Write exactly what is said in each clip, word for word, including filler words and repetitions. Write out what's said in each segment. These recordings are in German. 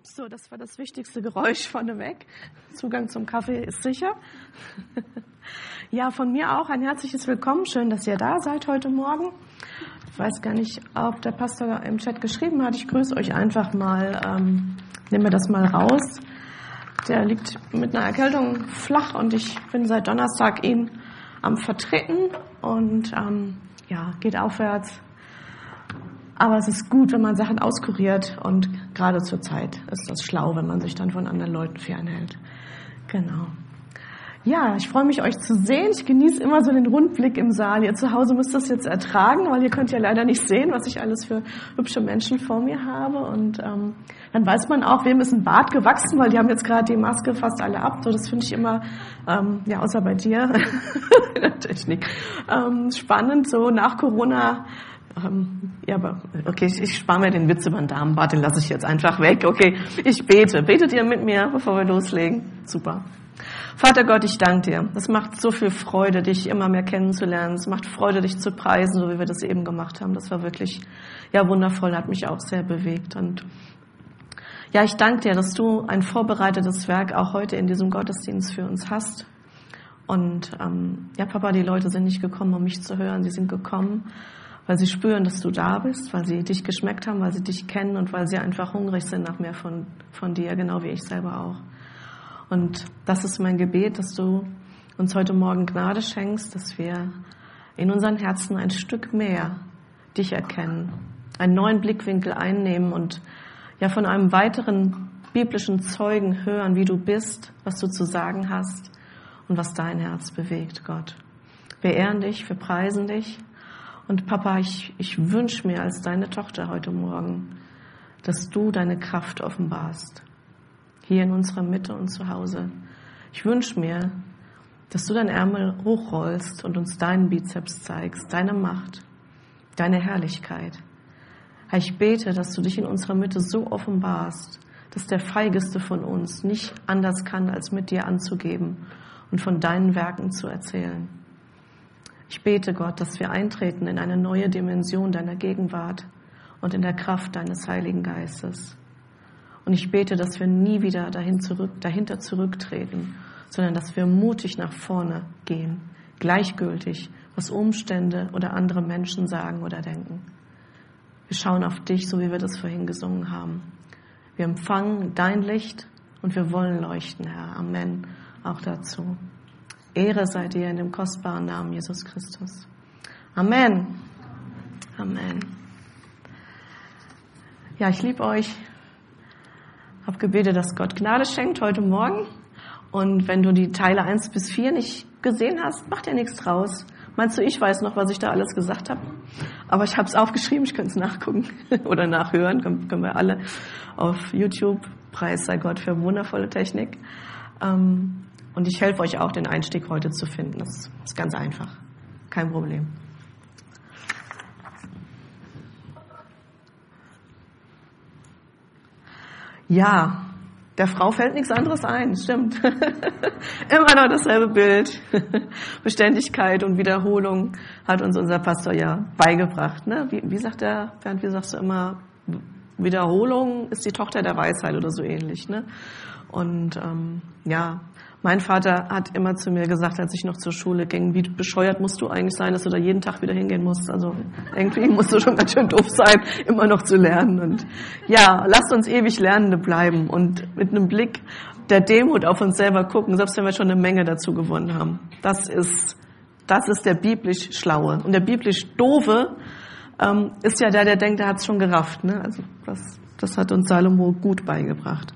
So, das war das wichtigste Geräusch vorneweg. Zugang zum Kaffee ist sicher. Ja, von mir auch ein herzliches Willkommen. Schön, dass ihr da seid heute Morgen. Ich weiß gar nicht, ob der Pastor im Chat geschrieben hat. Ich grüße euch einfach mal. Ähm, nehmen wir das mal raus. Der liegt mit einer Erkältung flach und ich bin seit Donnerstag ihn am Vertreten und ähm, ja, geht aufwärts. Aber es ist gut, wenn man Sachen auskuriert und gerade zur Zeit ist das schlau, wenn man sich dann von anderen Leuten fernhält. Genau. Ja, ich freue mich, euch zu sehen. Ich genieße immer so den Rundblick im Saal. Ihr zu Hause müsst das jetzt ertragen, weil ihr könnt ja leider nicht sehen, was ich alles für hübsche Menschen vor mir habe. Und ähm, dann weiß man auch, wem ist ein Bart gewachsen, weil die haben jetzt gerade die Maske fast alle ab. So, das finde ich immer, ähm, ja, außer bei dir, in der Technik, ähm, spannend, so nach Corona. Ähm, ja, aber okay, ich, ich spare mir den Witz über den Damenbart, den lasse ich jetzt einfach weg. Okay, ich bete. Betet ihr mit mir, bevor wir loslegen? Super. Vater Gott, ich danke dir. Es macht so viel Freude, dich immer mehr kennenzulernen. Es macht Freude, dich zu preisen, so wie wir das eben gemacht haben. Das war wirklich, ja, wundervoll, hat mich auch sehr bewegt. Und ja, ich danke dir, dass du ein vorbereitetes Werk auch heute in diesem Gottesdienst für uns hast. Und ähm, ja, Papa, die Leute sind nicht gekommen, um mich zu hören. Sie sind gekommen, weil sie spüren, dass du da bist, weil sie dich geschmeckt haben, weil sie dich kennen und weil sie einfach hungrig sind nach mehr von, von dir, genau wie ich selber auch. Und das ist mein Gebet, dass du uns heute Morgen Gnade schenkst, dass wir in unseren Herzen ein Stück mehr dich erkennen, einen neuen Blickwinkel einnehmen und ja von einem weiteren biblischen Zeugen hören, wie du bist, was du zu sagen hast und was dein Herz bewegt, Gott. Wir ehren dich, wir preisen dich. Und Papa, ich, ich wünsche mir als deine Tochter heute Morgen, dass du deine Kraft offenbarst, hier in unserer Mitte und zu Hause. Ich wünsche mir, dass du deinen Ärmel hochrollst und uns deinen Bizeps zeigst, deine Macht, deine Herrlichkeit. Herr, ich bete, dass du dich in unserer Mitte so offenbarst, dass der Feigeste von uns nicht anders kann, als mit dir anzugeben und von deinen Werken zu erzählen. Ich bete, Gott, dass wir eintreten in eine neue Dimension deiner Gegenwart und in der Kraft deines Heiligen Geistes. Und ich bete, dass wir nie wieder dahin zurück, dahinter zurücktreten, sondern dass wir mutig nach vorne gehen, gleichgültig, was Umstände oder andere Menschen sagen oder denken. Wir schauen auf dich, so wie wir das vorhin gesungen haben. Wir empfangen dein Licht und wir wollen leuchten, Herr. Amen. Auch dazu. Ehre sei dir in dem kostbaren Namen Jesus Christus. Amen. Amen. Ja, ich liebe euch. Hab gebetet, dass Gott Gnade schenkt heute Morgen. Und wenn du die Teile eins bis vier nicht gesehen hast, macht dir nichts draus. Meinst du, ich weiß noch, was ich da alles gesagt habe? Aber ich habe es aufgeschrieben, ich könnte es nachgucken oder nachhören. Können, können wir alle auf YouTube. Preis sei Gott für wundervolle Technik. Ähm, Und ich helfe euch auch, den Einstieg heute zu finden. Das ist ganz einfach. Kein Problem. Ja, der Frau fällt nichts anderes ein. Stimmt. Immer noch dasselbe Bild. Beständigkeit und Wiederholung hat uns unser Pastor ja beigebracht. Ne? Wie, wie sagt der, Bernd, wie sagst du immer, Wiederholung ist die Tochter der Weisheit oder so ähnlich. Ne? Und ähm, ja, mein Vater hat immer zu mir gesagt, als ich noch zur Schule ging, wie bescheuert musst du eigentlich sein, dass du da jeden Tag wieder hingehen musst. Also irgendwie musst du schon ganz schön doof sein, immer noch zu lernen. Und ja, lasst uns ewig Lernende bleiben und mit einem Blick der Demut auf uns selber gucken, selbst wenn wir schon eine Menge dazu gewonnen haben. Das ist, das ist der biblisch Schlaue. Und der biblisch Doofe ähm, ist ja der, der denkt, der hat es schon gerafft. Ne? Also das, das hat uns Salomo gut beigebracht.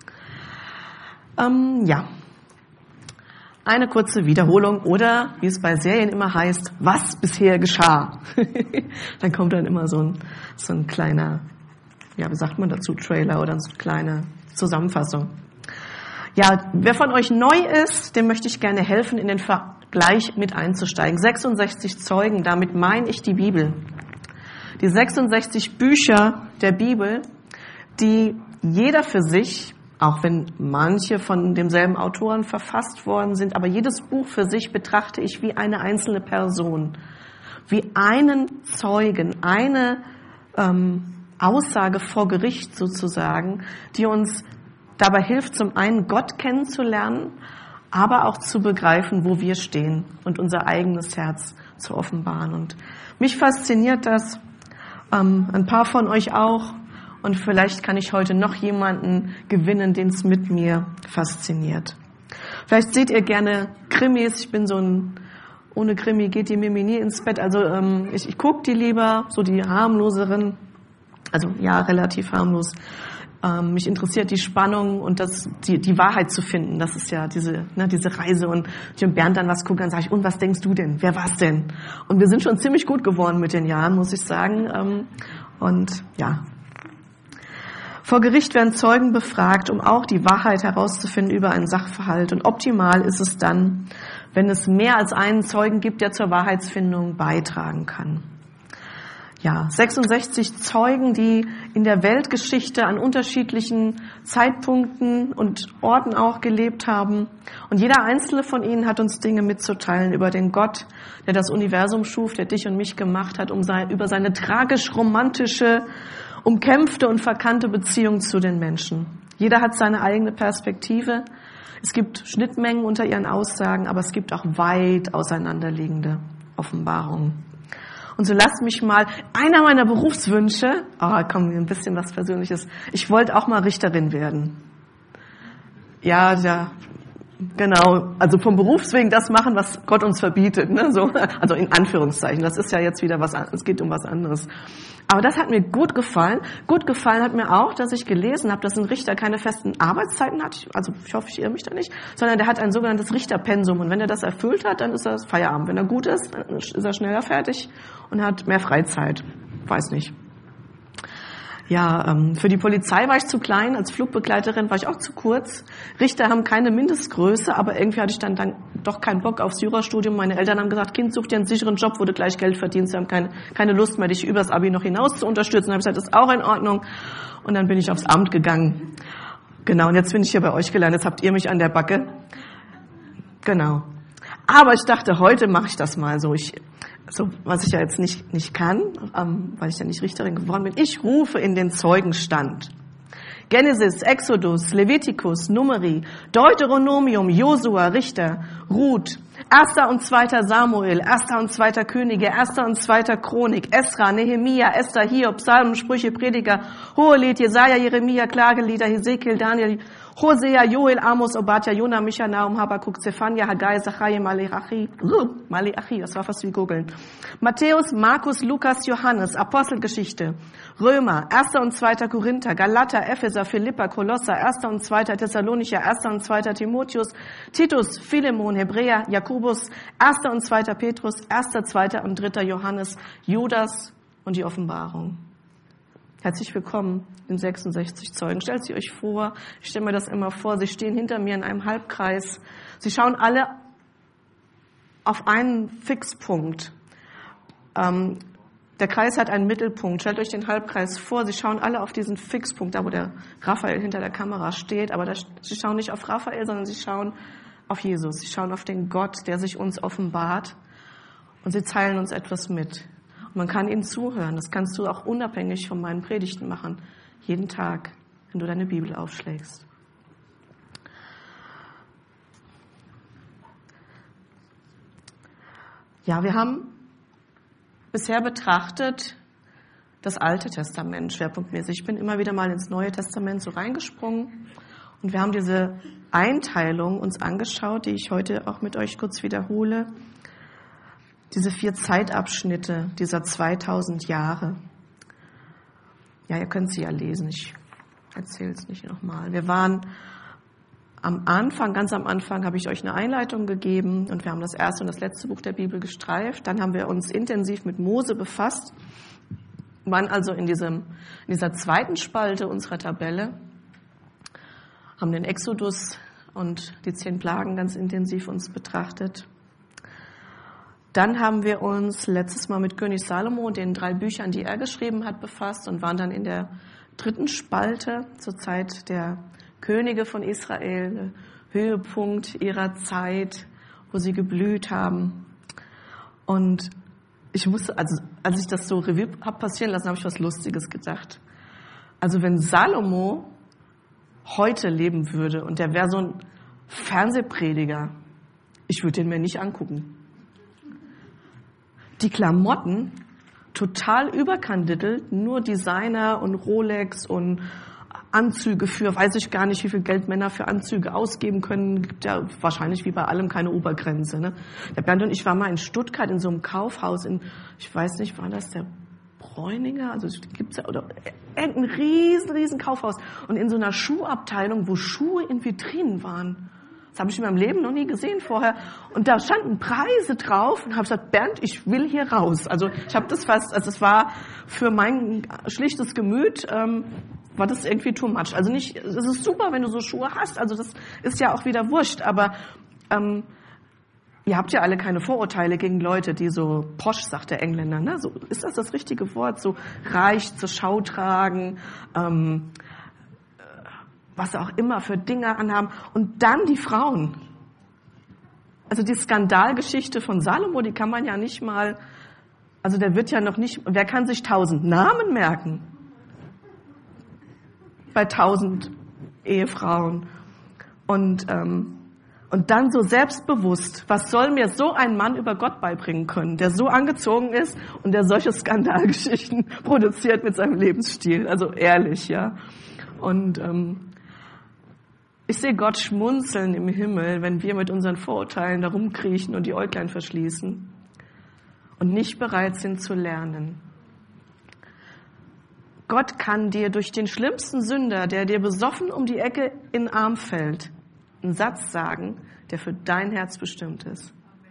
Ähm, ja. Eine kurze Wiederholung oder, wie es bei Serien immer heißt, was bisher geschah. Dann kommt dann immer so ein, so ein kleiner, ja, wie sagt man dazu, Trailer oder so eine kleine Zusammenfassung. Ja, wer von euch neu ist, dem möchte ich gerne helfen, in den Vergleich mit einzusteigen. sechsundsechzig Zeugen, damit meine ich die Bibel. Die sechsundsechzig Bücher der Bibel, die jeder für sich, auch wenn manche von demselben Autoren verfasst worden sind, aber jedes Buch für sich betrachte ich wie eine einzelne Person, wie einen Zeugen, eine ähm, Aussage vor Gericht sozusagen, die uns dabei hilft, zum einen Gott kennenzulernen, aber auch zu begreifen, wo wir stehen und unser eigenes Herz zu offenbaren. Und mich fasziniert das, ähm, ein paar von euch auch. Und vielleicht kann ich heute noch jemanden gewinnen, den es mit mir fasziniert. Vielleicht seht ihr gerne Krimis. Ich bin so ein, ohne Krimi geht die Mimi nie ins Bett. Also ähm, ich, ich gucke die lieber, so die harmloseren. Also ja, relativ harmlos. Ähm, mich interessiert die Spannung und das, die, die Wahrheit zu finden. Das ist ja diese, ne, diese Reise. Und wenn Bernd dann was guckt, dann sage ich, und was denkst du denn? Wer war's denn? Und wir sind schon ziemlich gut geworden mit den Jahren, muss ich sagen. Ähm, und ja. Vor Gericht werden Zeugen befragt, um auch die Wahrheit herauszufinden über einen Sachverhalt. Und optimal ist es dann, wenn es mehr als einen Zeugen gibt, der zur Wahrheitsfindung beitragen kann. Ja, sechsundsechzig Zeugen, die in der Weltgeschichte an unterschiedlichen Zeitpunkten und Orten auch gelebt haben. Und jeder einzelne von ihnen hat uns Dinge mitzuteilen über den Gott, der das Universum schuf, der dich und mich gemacht hat, um sein, über seine tragisch-romantische, umkämpfte und verkannte Beziehung zu den Menschen. Jeder hat seine eigene Perspektive. Es gibt Schnittmengen unter ihren Aussagen, aber es gibt auch weit auseinanderliegende Offenbarungen. Und so lasst mich mal, einer meiner Berufswünsche, oh komm, ein bisschen was Persönliches, ich wollte auch mal Richterin werden. Ja, ja, genau, also vom Berufswegen das machen, was Gott uns verbietet, ne? So, also in Anführungszeichen, das ist ja jetzt wieder was, es geht um was anderes. Aber das hat mir gut gefallen. Gut gefallen hat mir auch, dass ich gelesen habe, dass ein Richter keine festen Arbeitszeiten hat. Also ich hoffe, ich irre mich da nicht. Sondern der hat ein sogenanntes Richterpensum. Und wenn er das erfüllt hat, dann ist das Feierabend. Wenn er gut ist, dann ist er schneller fertig und hat mehr Freizeit. Weiß nicht. Ja, ähm, für die Polizei war ich zu klein. Als Flugbegleiterin war ich auch zu kurz. Richter haben keine Mindestgröße, aber irgendwie hatte ich dann, dann doch keinen Bock aufs Jurastudium. Meine Eltern haben gesagt, Kind, such dir einen sicheren Job, wo du gleich Geld verdienst. Sie haben keine, keine Lust mehr, dich übers Abi noch hinaus zu unterstützen. Dann habe ich gesagt, das ist auch in Ordnung. Und dann bin ich aufs Amt gegangen. Genau, und jetzt bin ich hier bei euch gelandet. Jetzt habt ihr mich an der Backe. Genau. Aber ich dachte, heute mache ich das mal so. Ich So, was ich ja jetzt nicht, nicht kann, ähm, weil ich ja nicht Richterin geworden bin. Ich rufe in den Zeugenstand. Genesis, Exodus, Levitikus, Numeri, Deuteronomium, Josua, Richter, Ruth, Erster und Zweiter Samuel, Erster und Zweiter Könige, Erster und Zweiter Chronik, Esra, Nehemia, Esther, Hiob, Psalmen, Sprüche, Prediger, Hohelied, Jesaja, Jeremia, Klagelieder, Hesekiel, Daniel, Hosea, Joel, Amos, Obadja, Jona, Micha, Nahum, Habakuk, Zephania, Haggai, Zachariah, Maleachi, Maleachi, das war fast wie googeln. Matthäus, Markus, Lukas, Johannes, Apostelgeschichte, Römer, Erster und Zweiter Korinther, Galater, Epheser, Philippa, Kolosser, Erster und Zweiter Thessalonicher, Erster und Zweiter Timotheus, Titus, Philemon, Hebräer, Jakobus, Erster und Zweiter Petrus, Erster, Zweiter und Dritter Johannes, Judas und die Offenbarung. Herzlich willkommen, den sechsundsechzig Zeugen. Stellt sie euch vor, ich stelle mir das immer vor, sie stehen hinter mir in einem Halbkreis. Sie schauen alle auf einen Fixpunkt. Ähm, der Kreis hat einen Mittelpunkt. Stellt euch den Halbkreis vor, sie schauen alle auf diesen Fixpunkt, da wo der Raphael hinter der Kamera steht. Aber das, sie schauen nicht auf Raphael, sondern sie schauen auf Jesus. Sie schauen auf den Gott, der sich uns offenbart. Und sie teilen uns etwas mit. Man kann ihnen zuhören. Das kannst du auch unabhängig von meinen Predigten machen. Jeden Tag, wenn du deine Bibel aufschlägst. Ja, wir haben bisher betrachtet das Alte Testament schwerpunktmäßig. Ich bin immer wieder mal ins Neue Testament so reingesprungen. Und wir haben diese Einteilung uns angeschaut, die ich heute auch mit euch kurz wiederhole. Diese vier Zeitabschnitte dieser zweitausend Jahre. Ja, ihr könnt sie ja lesen. Ich erzähle es nicht nochmal. Wir waren am Anfang, ganz am Anfang habe ich euch eine Einleitung gegeben und wir haben das erste und das letzte Buch der Bibel gestreift. Dann haben wir uns intensiv mit Mose befasst, waren also in, diesem, in dieser zweiten Spalte unserer Tabelle, haben den Exodus und die zehn Plagen ganz intensiv uns betrachtet. Dann haben wir uns letztes Mal mit König Salomo, den drei Büchern, die er geschrieben hat, befasst und waren dann in der dritten Spalte zur Zeit der Könige von Israel, Höhepunkt ihrer Zeit, wo sie geblüht haben. Und ich musste, also als ich das so Revue habe passieren lassen, habe ich was Lustiges gedacht. Also wenn Salomo heute leben würde und der wäre so ein Fernsehprediger, ich würde den mir nicht angucken. Die Klamotten, total überkandidelt, nur Designer und Rolex und Anzüge für, weiß ich gar nicht, wie viel Geld Männer für Anzüge ausgeben können. Gibt ja wahrscheinlich wie bei allem keine Obergrenze. Ne? Der Bernd und ich waren mal in Stuttgart in so einem Kaufhaus in, ich weiß nicht, war das der Bräuninger? Also gibt's ja, oder ein riesen, riesen Kaufhaus. Und in so einer Schuhabteilung, wo Schuhe in Vitrinen waren. Das habe ich in meinem Leben noch nie gesehen vorher. Und da standen Preise drauf und habe gesagt, Bernd, ich will hier raus. Also ich habe das fast, also es war für mein schlichtes Gemüt, ähm, war das irgendwie too much. Also nicht, es ist super, wenn du so Schuhe hast, also das ist ja auch wieder wurscht, aber ähm, ihr habt ja alle keine Vorurteile gegen Leute, die so posch, sagt der Engländer, ne? So, ist das das richtige Wort? So reich zur Schau tragen, ähm, was auch immer für Dinge anhaben. Und dann die Frauen. Also die Skandalgeschichte von Salomo, die kann man ja nicht mal, also der wird ja noch nicht, wer kann sich tausend Namen merken? Bei tausend Ehefrauen. Und, ähm, und dann so selbstbewusst, was soll mir so ein Mann über Gott beibringen können, der so angezogen ist und der solche Skandalgeschichten produziert mit seinem Lebensstil. Also ehrlich, ja. Und ähm, ich sehe Gott schmunzeln im Himmel, wenn wir mit unseren Vorurteilen da rumkriechen und die Äuglein verschließen und nicht bereit sind zu lernen. Gott kann dir durch den schlimmsten Sünder, der dir besoffen um die Ecke in den Arm fällt, einen Satz sagen, der für dein Herz bestimmt ist.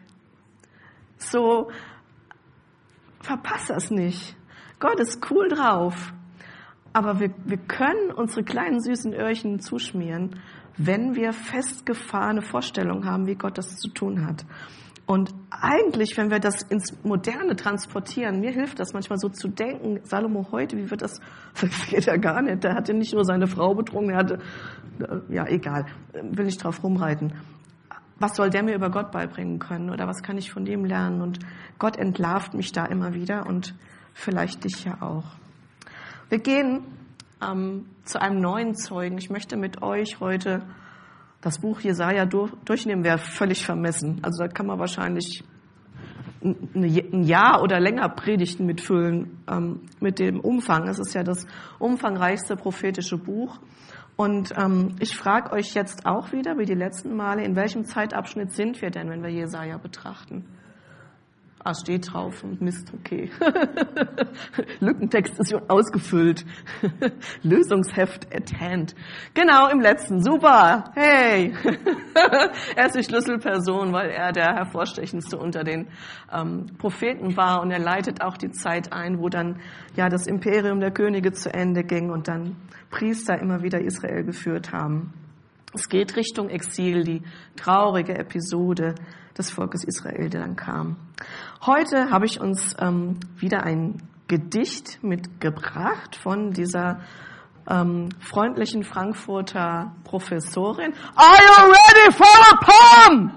So, verpass das nicht. Gott ist cool drauf. Aber wir, wir können unsere kleinen süßen Öhrchen zuschmieren, wenn wir festgefahrene Vorstellungen haben, wie Gott das zu tun hat. Und eigentlich, wenn wir das ins Moderne transportieren, mir hilft das manchmal so zu denken, Salomo heute, wie wird das, das geht ja gar nicht, der hatte nicht nur seine Frau betrogen, er hatte, ja egal, will nicht drauf rumreiten. Was soll der mir über Gott beibringen können oder was kann ich von dem lernen? Und Gott entlarvt mich da immer wieder und vielleicht dich ja auch. Wir gehen ähm, zu einem neuen Zeugen. Ich möchte mit euch heute das Buch Jesaja durch, durchnehmen, wäre völlig vermessen. Also da kann man wahrscheinlich ein Jahr oder länger Predigten mitfüllen ähm, mit dem Umfang. Es ist ja das umfangreichste prophetische Buch. Und ähm, ich frage euch jetzt auch wieder, wie die letzten Male, in welchem Zeitabschnitt sind wir denn, wenn wir Jesaja betrachten? Ah, steht drauf und Mist, okay. Lückentext ist schon ausgefüllt. Lösungsheft at hand. Genau, im letzten. Super. Hey. Er ist die Schlüsselperson, weil er der hervorstechendste unter den ähm, Propheten war. Und er leitet auch die Zeit ein, wo dann ja das Imperium der Könige zu Ende ging und dann Priester immer wieder Israel geführt haben. Es geht Richtung Exil, die traurige Episode des Volkes Israel, der dann kam. Heute habe ich uns ähm, wieder ein Gedicht mitgebracht von dieser ähm, freundlichen Frankfurter Professorin. Are you ready for a poem?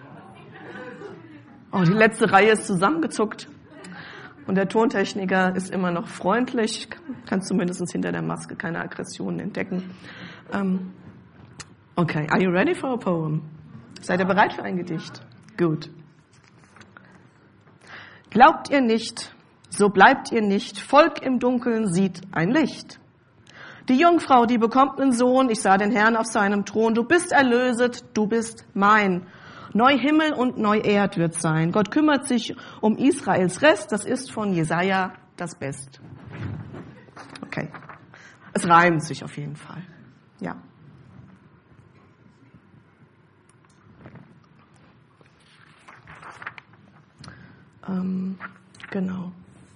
Oh, die letzte Reihe ist zusammengezuckt. Und der Tontechniker ist immer noch freundlich, kann zumindest hinter der Maske keine Aggressionen entdecken. Ähm, okay, are you ready for a poem? Seid ihr bereit für ein Gedicht? Gut. Glaubt ihr nicht, so bleibt ihr nicht, Volk im Dunkeln sieht ein Licht. Die Jungfrau, die bekommt einen Sohn, ich sah den Herrn auf seinem Thron, du bist erlöset, du bist mein. Neu Himmel und neu Erd wird sein. Gott kümmert sich um Israels Rest, das ist von Jesaja das Best. Okay. Es reimt sich auf jeden Fall. Ja. Ähm, genau.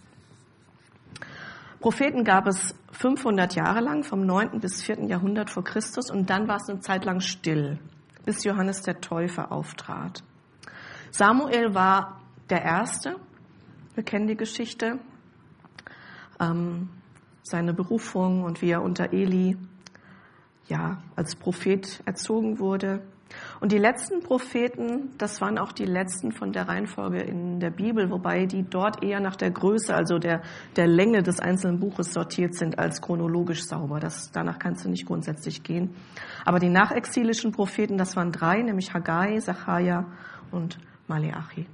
Propheten gab es fünfhundert Jahre lang, vom neunten bis vierten Jahrhundert vor Christus, und dann war es eine Zeit lang still, bis Johannes der Täufer auftrat. Samuel war der Erste, wir kennen die Geschichte, ähm, seine Berufung und wie er unter Eli ja, als Prophet erzogen wurde. Und die letzten Propheten, das waren auch die letzten von der Reihenfolge in der Bibel, wobei die dort eher nach der Größe, also der, der Länge des einzelnen Buches sortiert sind, als chronologisch sauber. Das, danach kannst du nicht grundsätzlich gehen. Aber die nachexilischen Propheten, das waren drei, nämlich Haggai, Sacharja und Maleachi.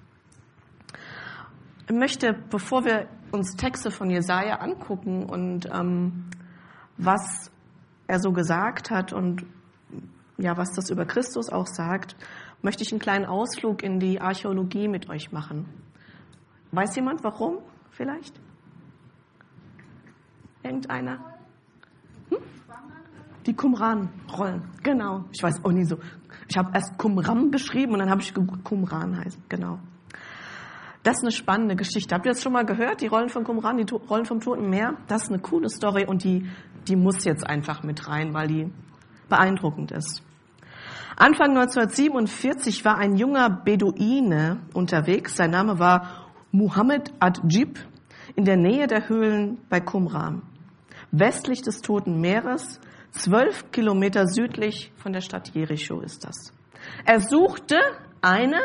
Ich möchte, bevor wir uns Texte von Jesaja angucken und ähm, was er so gesagt hat und ja, was das über Christus auch sagt, möchte ich einen kleinen Ausflug in die Archäologie mit euch machen. Weiß jemand, warum vielleicht? Irgendeiner? Hm? Die Qumran-Rollen, genau. Ich weiß auch nie so. Ich habe erst Qumran beschrieben und dann habe ich geguckt, Qumran heißt, genau. Das ist eine spannende Geschichte. Habt ihr das schon mal gehört? Die Rollen von Qumran, die to- Rollen vom Toten Meer? Das ist eine coole Story und die, die muss jetzt einfach mit rein, weil die beeindruckend ist. Anfang neunzehnhundertsiebenundvierzig war ein junger Beduine unterwegs. Sein Name war Muhammad ad-Djib in der Nähe der Höhlen bei Qumran, westlich des Toten Meeres, zwölf Kilometer südlich von der Stadt Jericho ist das. Er suchte eine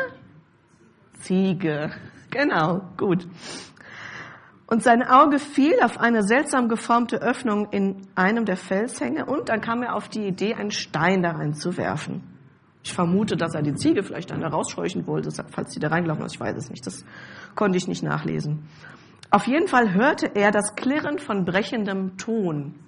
Ziege. Genau, gut. Und sein Auge fiel auf eine seltsam geformte Öffnung in einem der Felshänge und dann kam er auf die Idee, einen Stein da reinzuwerfen. Ich vermute, dass er die Ziege vielleicht dann da rausscheuchen wollte, falls sie da reingelaufen ist. Ich weiß es nicht, das konnte ich nicht nachlesen. Auf jeden Fall hörte er das Klirren von brechendem Ton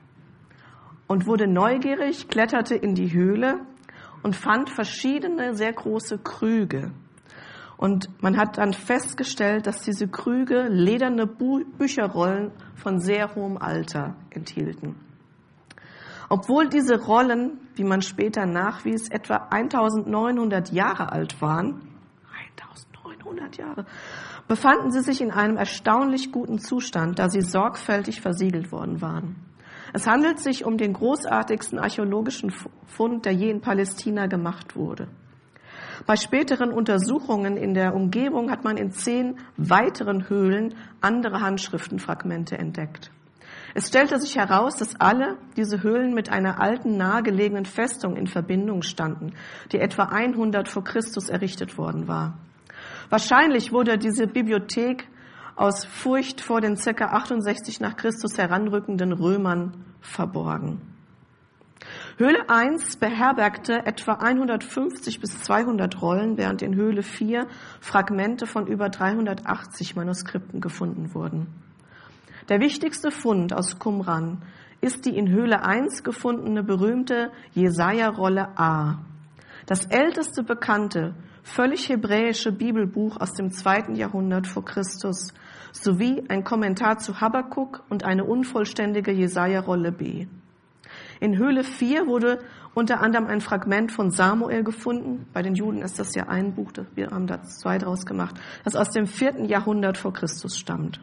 und wurde neugierig, kletterte in die Höhle und fand verschiedene sehr große Krüge. Und man hat dann festgestellt, dass diese Krüge lederne Bu- Bücherrollen von sehr hohem Alter enthielten. Obwohl diese Rollen, wie man später nachwies, etwa eintausendneunhundert Jahre alt waren, eintausendneunhundert Jahre, befanden sie sich in einem erstaunlich guten Zustand, da sie sorgfältig versiegelt worden waren. Es handelt sich um den großartigsten archäologischen Fund, der je in Palästina gemacht wurde. Bei späteren Untersuchungen in der Umgebung hat man in zehn weiteren Höhlen andere Handschriftenfragmente entdeckt. Es stellte sich heraus, dass alle diese Höhlen mit einer alten, nahegelegenen Festung in Verbindung standen, die etwa hundert vor Christus errichtet worden war. Wahrscheinlich wurde diese Bibliothek aus Furcht vor den ca. achtundsechzig nach Christus heranrückenden Römern verborgen. Höhle eins beherbergte etwa hundertfünfzig bis zweihundert Rollen, während in Höhle vier Fragmente von über dreihundertachtzig Manuskripten gefunden wurden. Der wichtigste Fund aus Qumran ist die in Höhle eins gefundene berühmte Jesaja-Rolle A, das älteste bekannte, völlig hebräische Bibelbuch aus dem zweiten Jahrhundert vor Christus, sowie ein Kommentar zu Habakuk und eine unvollständige Jesaja-Rolle B. In Höhle vier wurde unter anderem ein Fragment von Samuel gefunden. Bei den Juden ist das ja ein Buch, wir haben da zwei draus gemacht, das aus dem vierten Jahrhundert vor Christus stammt.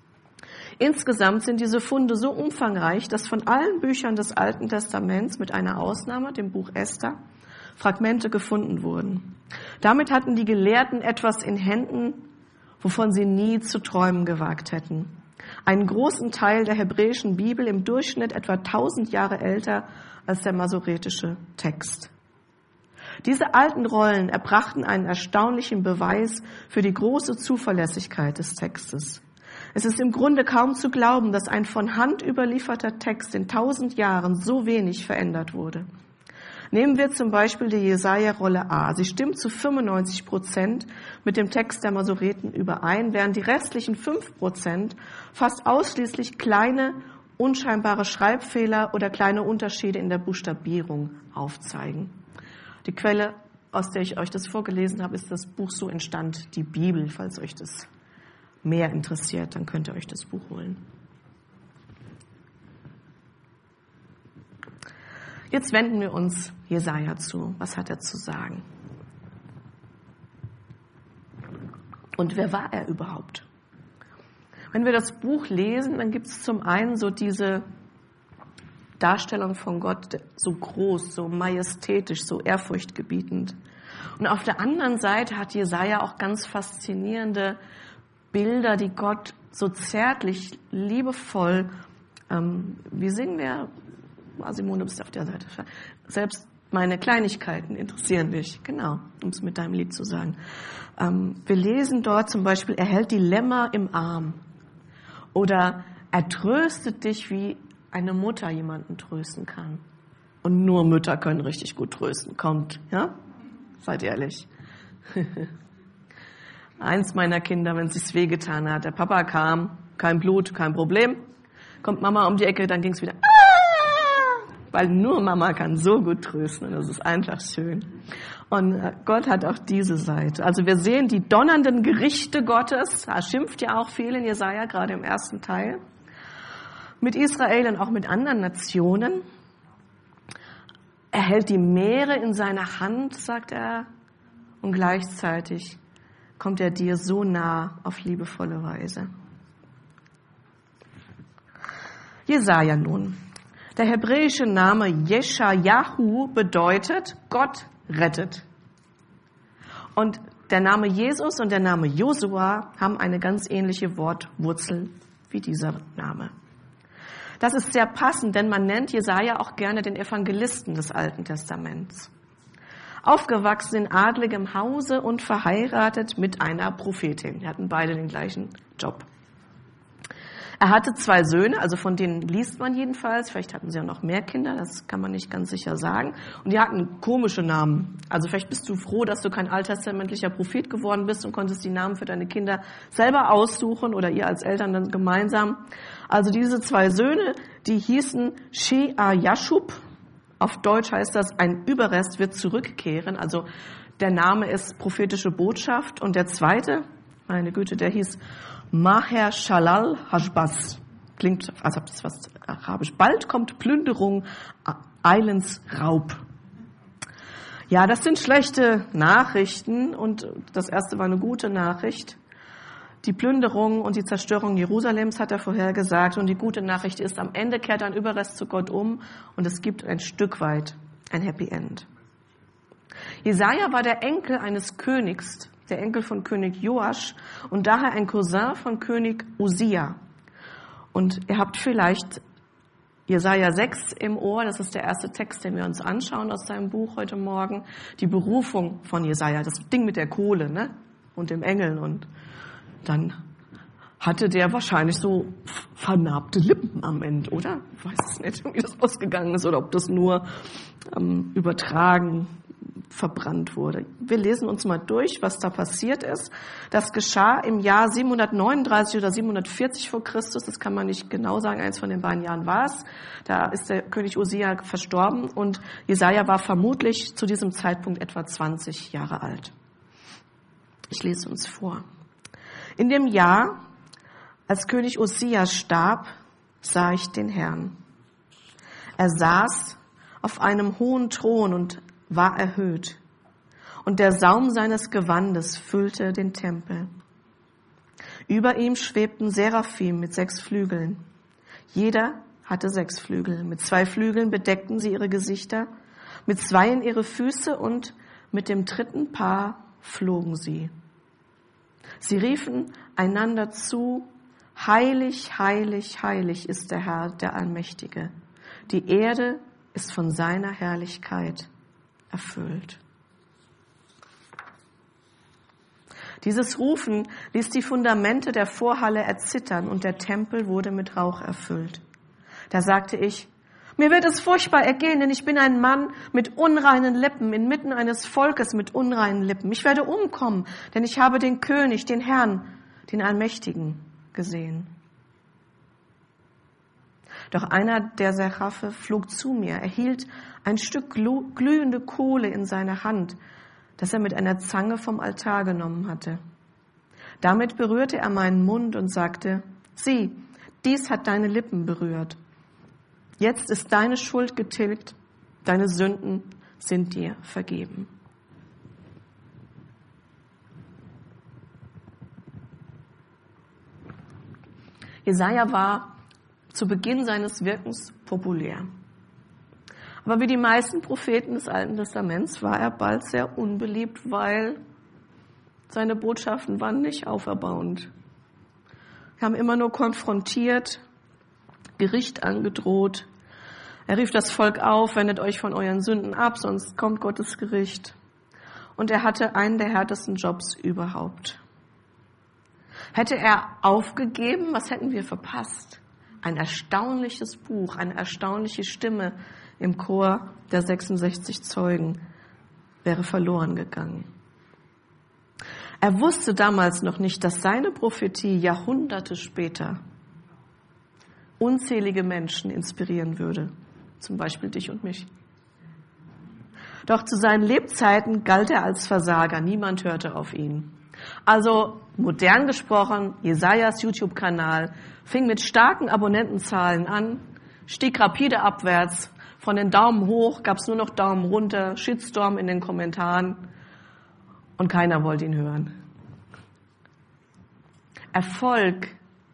Insgesamt sind diese Funde so umfangreich, dass von allen Büchern des Alten Testaments, mit einer Ausnahme, dem Buch Esther, Fragmente gefunden wurden. Damit hatten die Gelehrten etwas in Händen, wovon sie nie zu träumen gewagt hätten. Einen großen Teil der hebräischen Bibel, im Durchschnitt etwa tausend Jahre älter als der masoretische Text. Diese alten Rollen erbrachten einen erstaunlichen Beweis für die große Zuverlässigkeit des Textes. Es ist im Grunde kaum zu glauben, dass ein von Hand überlieferter Text in tausend Jahren so wenig verändert wurde. Nehmen wir zum Beispiel die Jesaja-Rolle A. Sie stimmt zu fünfundneunzig Prozent mit dem Text der Masoreten überein, während die restlichen fünf Prozent fast ausschließlich kleine, unscheinbare Schreibfehler oder kleine Unterschiede in der Buchstabierung aufzeigen. Die Quelle, aus der ich euch das vorgelesen habe, ist das Buch So entstand die Bibel. Falls euch das mehr interessiert, dann könnt ihr euch das Buch holen. Jetzt wenden wir uns Jesaja zu. Was hat er zu sagen? Und wer war er überhaupt? Wenn wir das Buch lesen, dann gibt es zum einen so diese Darstellung von Gott, so groß, so majestätisch, so ehrfurchtgebietend. Und auf der anderen Seite hat Jesaja auch ganz faszinierende Bilder, die Gott so zärtlich, liebevoll, ähm, wie singen wir? Simone, du bist auf der Seite. Selbst Meine Kleinigkeiten interessieren dich, genau, um es mit deinem Lied zu sagen. Ähm, wir lesen dort zum Beispiel, er hält die Lämmer im Arm. Oder er tröstet dich, wie eine Mutter jemanden trösten kann. Und nur Mütter können richtig gut trösten. Kommt, ja? Seid ehrlich. Eins meiner Kinder, wenn es sich wehgetan hat, der Papa kam, kein Blut, kein Problem. Kommt Mama um die Ecke, dann ging es wieder. Ah! Weil nur Mama kann so gut trösten und das ist einfach schön. Und Gott hat auch diese Seite. Also wir sehen die donnernden Gerichte Gottes. Er schimpft ja auch viel in Jesaja, gerade im ersten Teil. Mit Israel und auch mit anderen Nationen. Er hält die Meere in seiner Hand, sagt er. Und gleichzeitig kommt er dir so nah auf liebevolle Weise. Jesaja nun. Der hebräische Name Jeschajahu bedeutet Gott rettet. Und der Name Jesus und der Name Josua haben eine ganz ähnliche Wortwurzel wie dieser Name. Das ist sehr passend, denn man nennt Jesaja auch gerne den Evangelisten des Alten Testaments. Aufgewachsen in adligem Hause und verheiratet mit einer Prophetin. Die hatten beide den gleichen Job. Er hatte zwei Söhne, also von denen liest man jedenfalls. Vielleicht hatten sie auch noch mehr Kinder, das kann man nicht ganz sicher sagen. Und die hatten komische Namen. Also vielleicht bist du froh, dass du kein alttestamentlicher Prophet geworden bist und konntest die Namen für deine Kinder selber aussuchen oder ihr als Eltern dann gemeinsam. Also diese zwei Söhne, die hießen Shear-Jashub. Auf Deutsch heißt das, ein Überrest wird zurückkehren. Also der Name ist prophetische Botschaft. Und der zweite, meine Güte, der hieß Maher Shalal Hashbaz. Klingt, als ob das was Arabisch. Bald kommt Plünderung, eilends Raub. Ja, das sind schlechte Nachrichten und das erste war eine gute Nachricht. Die Plünderung und die Zerstörung Jerusalems hat er vorhergesagt und die gute Nachricht ist, am Ende kehrt ein Überrest zu Gott um und es gibt ein Stück weit ein Happy End. Jesaja war der Enkel eines Königs, der Enkel von König Joasch und daher ein Cousin von König Usia. Und ihr habt vielleicht Jesaja sechs im Ohr, das ist der erste Text, den wir uns anschauen aus seinem Buch heute Morgen. Die Berufung von Jesaja, das Ding mit der Kohle, ne? Und dem Engel. Und dann hatte der wahrscheinlich so vernarbte Lippen am Ende, oder? Ich weiß es nicht, wie das ausgegangen ist oder ob das nur ähm, übertragen verbrannt wurde. Wir lesen uns mal durch, was da passiert ist. Das geschah im Jahr siebenhundertneununddreißig oder siebenhundertvierzig vor Christus. Das kann man nicht genau sagen. Eins von den beiden Jahren war es. Da ist der König Usia verstorben und Jesaja war vermutlich zu diesem Zeitpunkt etwa zwanzig Jahre alt. Ich lese uns vor. In dem Jahr, als König Usia starb, sah ich den Herrn. Er saß auf einem hohen Thron und war erhöht, und der Saum seines Gewandes füllte den Tempel. Über ihm schwebten Seraphim mit sechs Flügeln. Jeder hatte sechs Flügel. Mit zwei Flügeln bedeckten sie ihre Gesichter, mit zweien ihre Füße und mit dem dritten Paar flogen sie. Sie riefen einander zu, heilig, heilig, heilig ist der Herr, der Allmächtige. Die Erde ist von seiner Herrlichkeit erfüllt. Dieses Rufen ließ die Fundamente der Vorhalle erzittern und der Tempel wurde mit Rauch erfüllt. Da sagte ich, mir wird es furchtbar ergehen, denn ich bin ein Mann mit unreinen Lippen, inmitten eines Volkes mit unreinen Lippen. Ich werde umkommen, denn ich habe den König, den Herrn, den Allmächtigen gesehen. Doch einer der Seraphe flog zu mir. Er hielt ein Stück glühende Kohle in seiner Hand, das er mit einer Zange vom Altar genommen hatte. Damit berührte er meinen Mund und sagte, sieh, dies hat deine Lippen berührt. Jetzt ist deine Schuld getilgt, deine Sünden sind dir vergeben. Jesaja war zu Beginn seines Wirkens populär. Aber wie die meisten Propheten des Alten Testaments war er bald sehr unbeliebt, weil seine Botschaften waren nicht auferbauend. Sie haben immer nur konfrontiert, Gericht angedroht. Er rief das Volk auf, wendet euch von euren Sünden ab, sonst kommt Gottes Gericht. Und er hatte einen der härtesten Jobs überhaupt. Hätte er aufgegeben, was hätten wir verpasst? Ein erstaunliches Buch, eine erstaunliche Stimme im Chor der sechsundsechzig Zeugen wäre verloren gegangen. Er wusste damals noch nicht, dass seine Prophetie Jahrhunderte später unzählige Menschen inspirieren würde, zum Beispiel dich und mich. Doch zu seinen Lebzeiten galt er als Versager, niemand hörte auf ihn. Also modern gesprochen, Jesajas YouTube-Kanal fing mit starken Abonnentenzahlen an, stieg rapide abwärts, von den Daumen hoch gab es nur noch Daumen runter, Shitstorm in den Kommentaren und keiner wollte ihn hören. Erfolg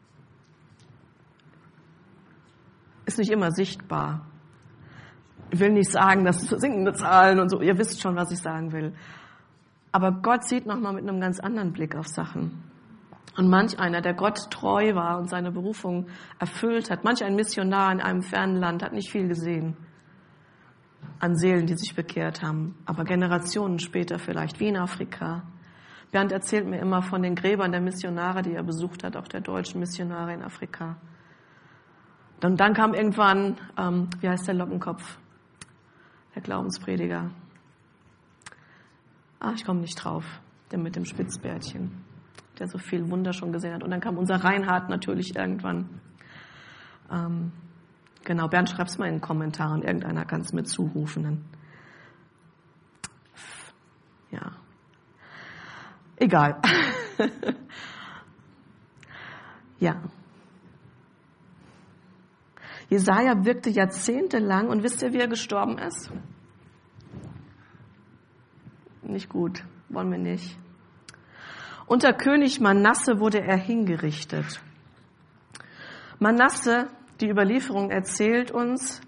ist nicht immer sichtbar. Ich will nicht sagen, dass sinkende Zahlen und so, ihr wisst schon, was ich sagen will. Aber Gott sieht nochmal mit einem ganz anderen Blick auf Sachen. Und manch einer, der Gott treu war und seine Berufung erfüllt hat, manch ein Missionar in einem fernen Land hat nicht viel gesehen an Seelen, die sich bekehrt haben, aber Generationen später vielleicht, wie in Afrika. Bernd erzählt mir immer von den Gräbern der Missionare, die er besucht hat, auch der deutschen Missionare in Afrika. Und dann kam irgendwann, ähm, wie heißt der Lockenkopf, der Glaubensprediger. Ah, ich komme nicht drauf, der mit dem Spitzbärtchen, der so viel Wunder schon gesehen hat. Und dann kam unser Reinhard natürlich irgendwann. Ähm, genau, Bernd, schreib's mal in den Kommentaren, irgendeiner kann es mir zurufen. Ja, egal. Ja. Jesaja wirkte jahrzehntelang und wisst ihr, wie er gestorben ist? Nicht gut, wollen wir nicht. Unter König Manasse wurde er hingerichtet. Manasse, die Überlieferung erzählt uns,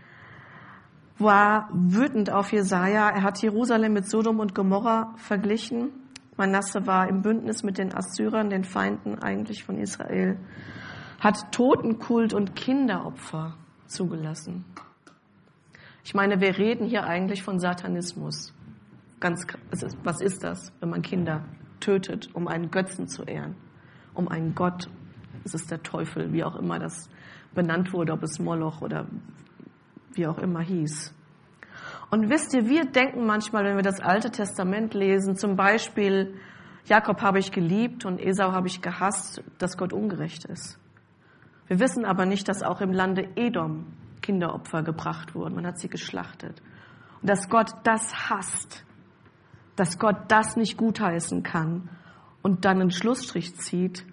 war wütend auf Jesaja. Er hat Jerusalem mit Sodom und Gomorra verglichen. Manasse war im Bündnis mit den Assyrern, den Feinden eigentlich von Israel, hat Totenkult und Kinderopfer zugelassen. Ich meine, wir reden hier eigentlich von Satanismus. Ganz, was ist das, wenn man Kinder tötet, um einen Götzen zu ehren, um einen Gott? Es ist der Teufel, wie auch immer das benannt wurde, ob es Moloch oder wie auch immer hieß. Und wisst ihr, wir denken manchmal, wenn wir das Alte Testament lesen, zum Beispiel, Jakob habe ich geliebt und Esau habe ich gehasst, dass Gott ungerecht ist. Wir wissen aber nicht, dass auch im Lande Edom Kinderopfer gebracht wurden. Man hat sie geschlachtet. Und dass Gott das hasst, dass Gott das nicht gutheißen kann und dann einen Schlussstrich zieht,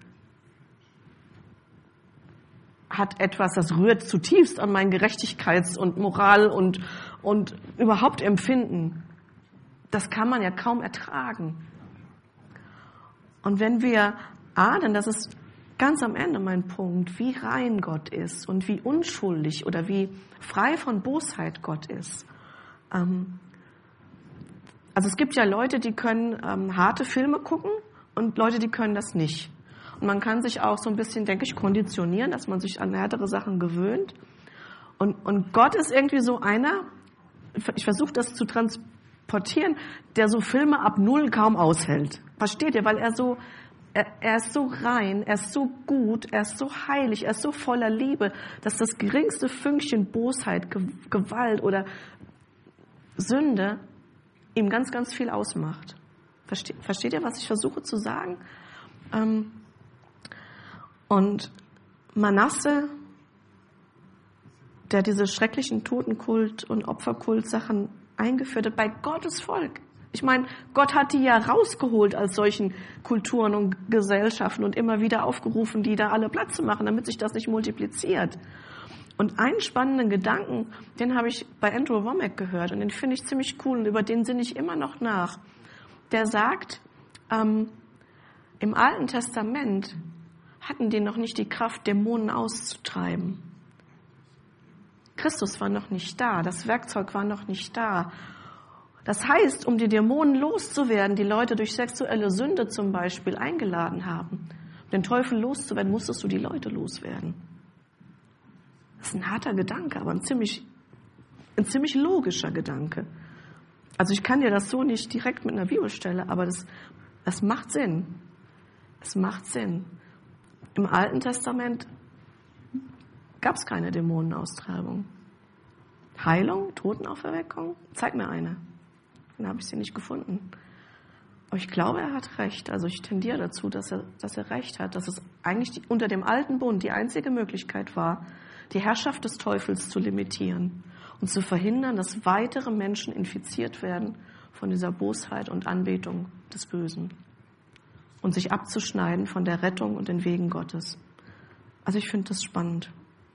hat etwas, das rührt zutiefst an mein Gerechtigkeits- und Moral- und, und überhaupt Empfinden. Das kann man ja kaum ertragen. Und wenn wir ahnen, das ist ganz am Ende mein Punkt, wie rein Gott ist und wie unschuldig oder wie frei von Bosheit Gott ist. Ähm, also es gibt ja Leute, die können ähm, harte Filme gucken und Leute, die können das nicht. Und man kann sich auch so ein bisschen, denke ich, konditionieren, dass man sich an härtere Sachen gewöhnt. Und, und Gott ist irgendwie so einer, ich versuche das zu transportieren, der so Filme ab Null kaum aushält. Versteht ihr? Weil er so, er, er ist so rein, er ist so gut, er ist so heilig, er ist so voller Liebe, dass das geringste Fünkchen Bosheit, Ge- Gewalt oder Sünde ihm ganz, ganz viel ausmacht. Versteht, versteht ihr, was ich versuche zu sagen? Ähm, Und Manasse, der diese schrecklichen Totenkult- und Opferkult-Sachen eingeführt hat, bei Gottes Volk. Ich meine, Gott hat die ja rausgeholt als solchen Kulturen und Gesellschaften und immer wieder aufgerufen, die da alle Platz zu machen, damit sich das nicht multipliziert. Und einen spannenden Gedanken, den habe ich bei Andrew Wommack gehört und den finde ich ziemlich cool und über den sinne ich immer noch nach. Der sagt, ähm, im Alten Testament hatten die noch nicht die Kraft, Dämonen auszutreiben. Christus war noch nicht da, das Werkzeug war noch nicht da. Das heißt, um die Dämonen loszuwerden, die Leute durch sexuelle Sünde zum Beispiel eingeladen haben, um den Teufel loszuwerden, musstest du die Leute loswerden. Das ist ein harter Gedanke, aber ein ziemlich ein ziemlich logischer Gedanke. Also ich kann dir das so nicht direkt mit einer Bibelstelle, aber das, das macht Sinn. Es macht Sinn. Im Alten Testament gab es keine Dämonenaustreibung. Heilung, Totenauferweckung? Zeig mir eine. Dann habe ich sie nicht gefunden. Aber ich glaube, er hat recht. Also ich tendiere dazu, dass er, dass er recht hat, dass es eigentlich die, unter dem alten Bund die einzige Möglichkeit war, die Herrschaft des Teufels zu limitieren und zu verhindern, dass weitere Menschen infiziert werden von dieser Bosheit und Anbetung des Bösen und sich abzuschneiden von der Rettung und den Wegen Gottes. Also ich finde das spannend.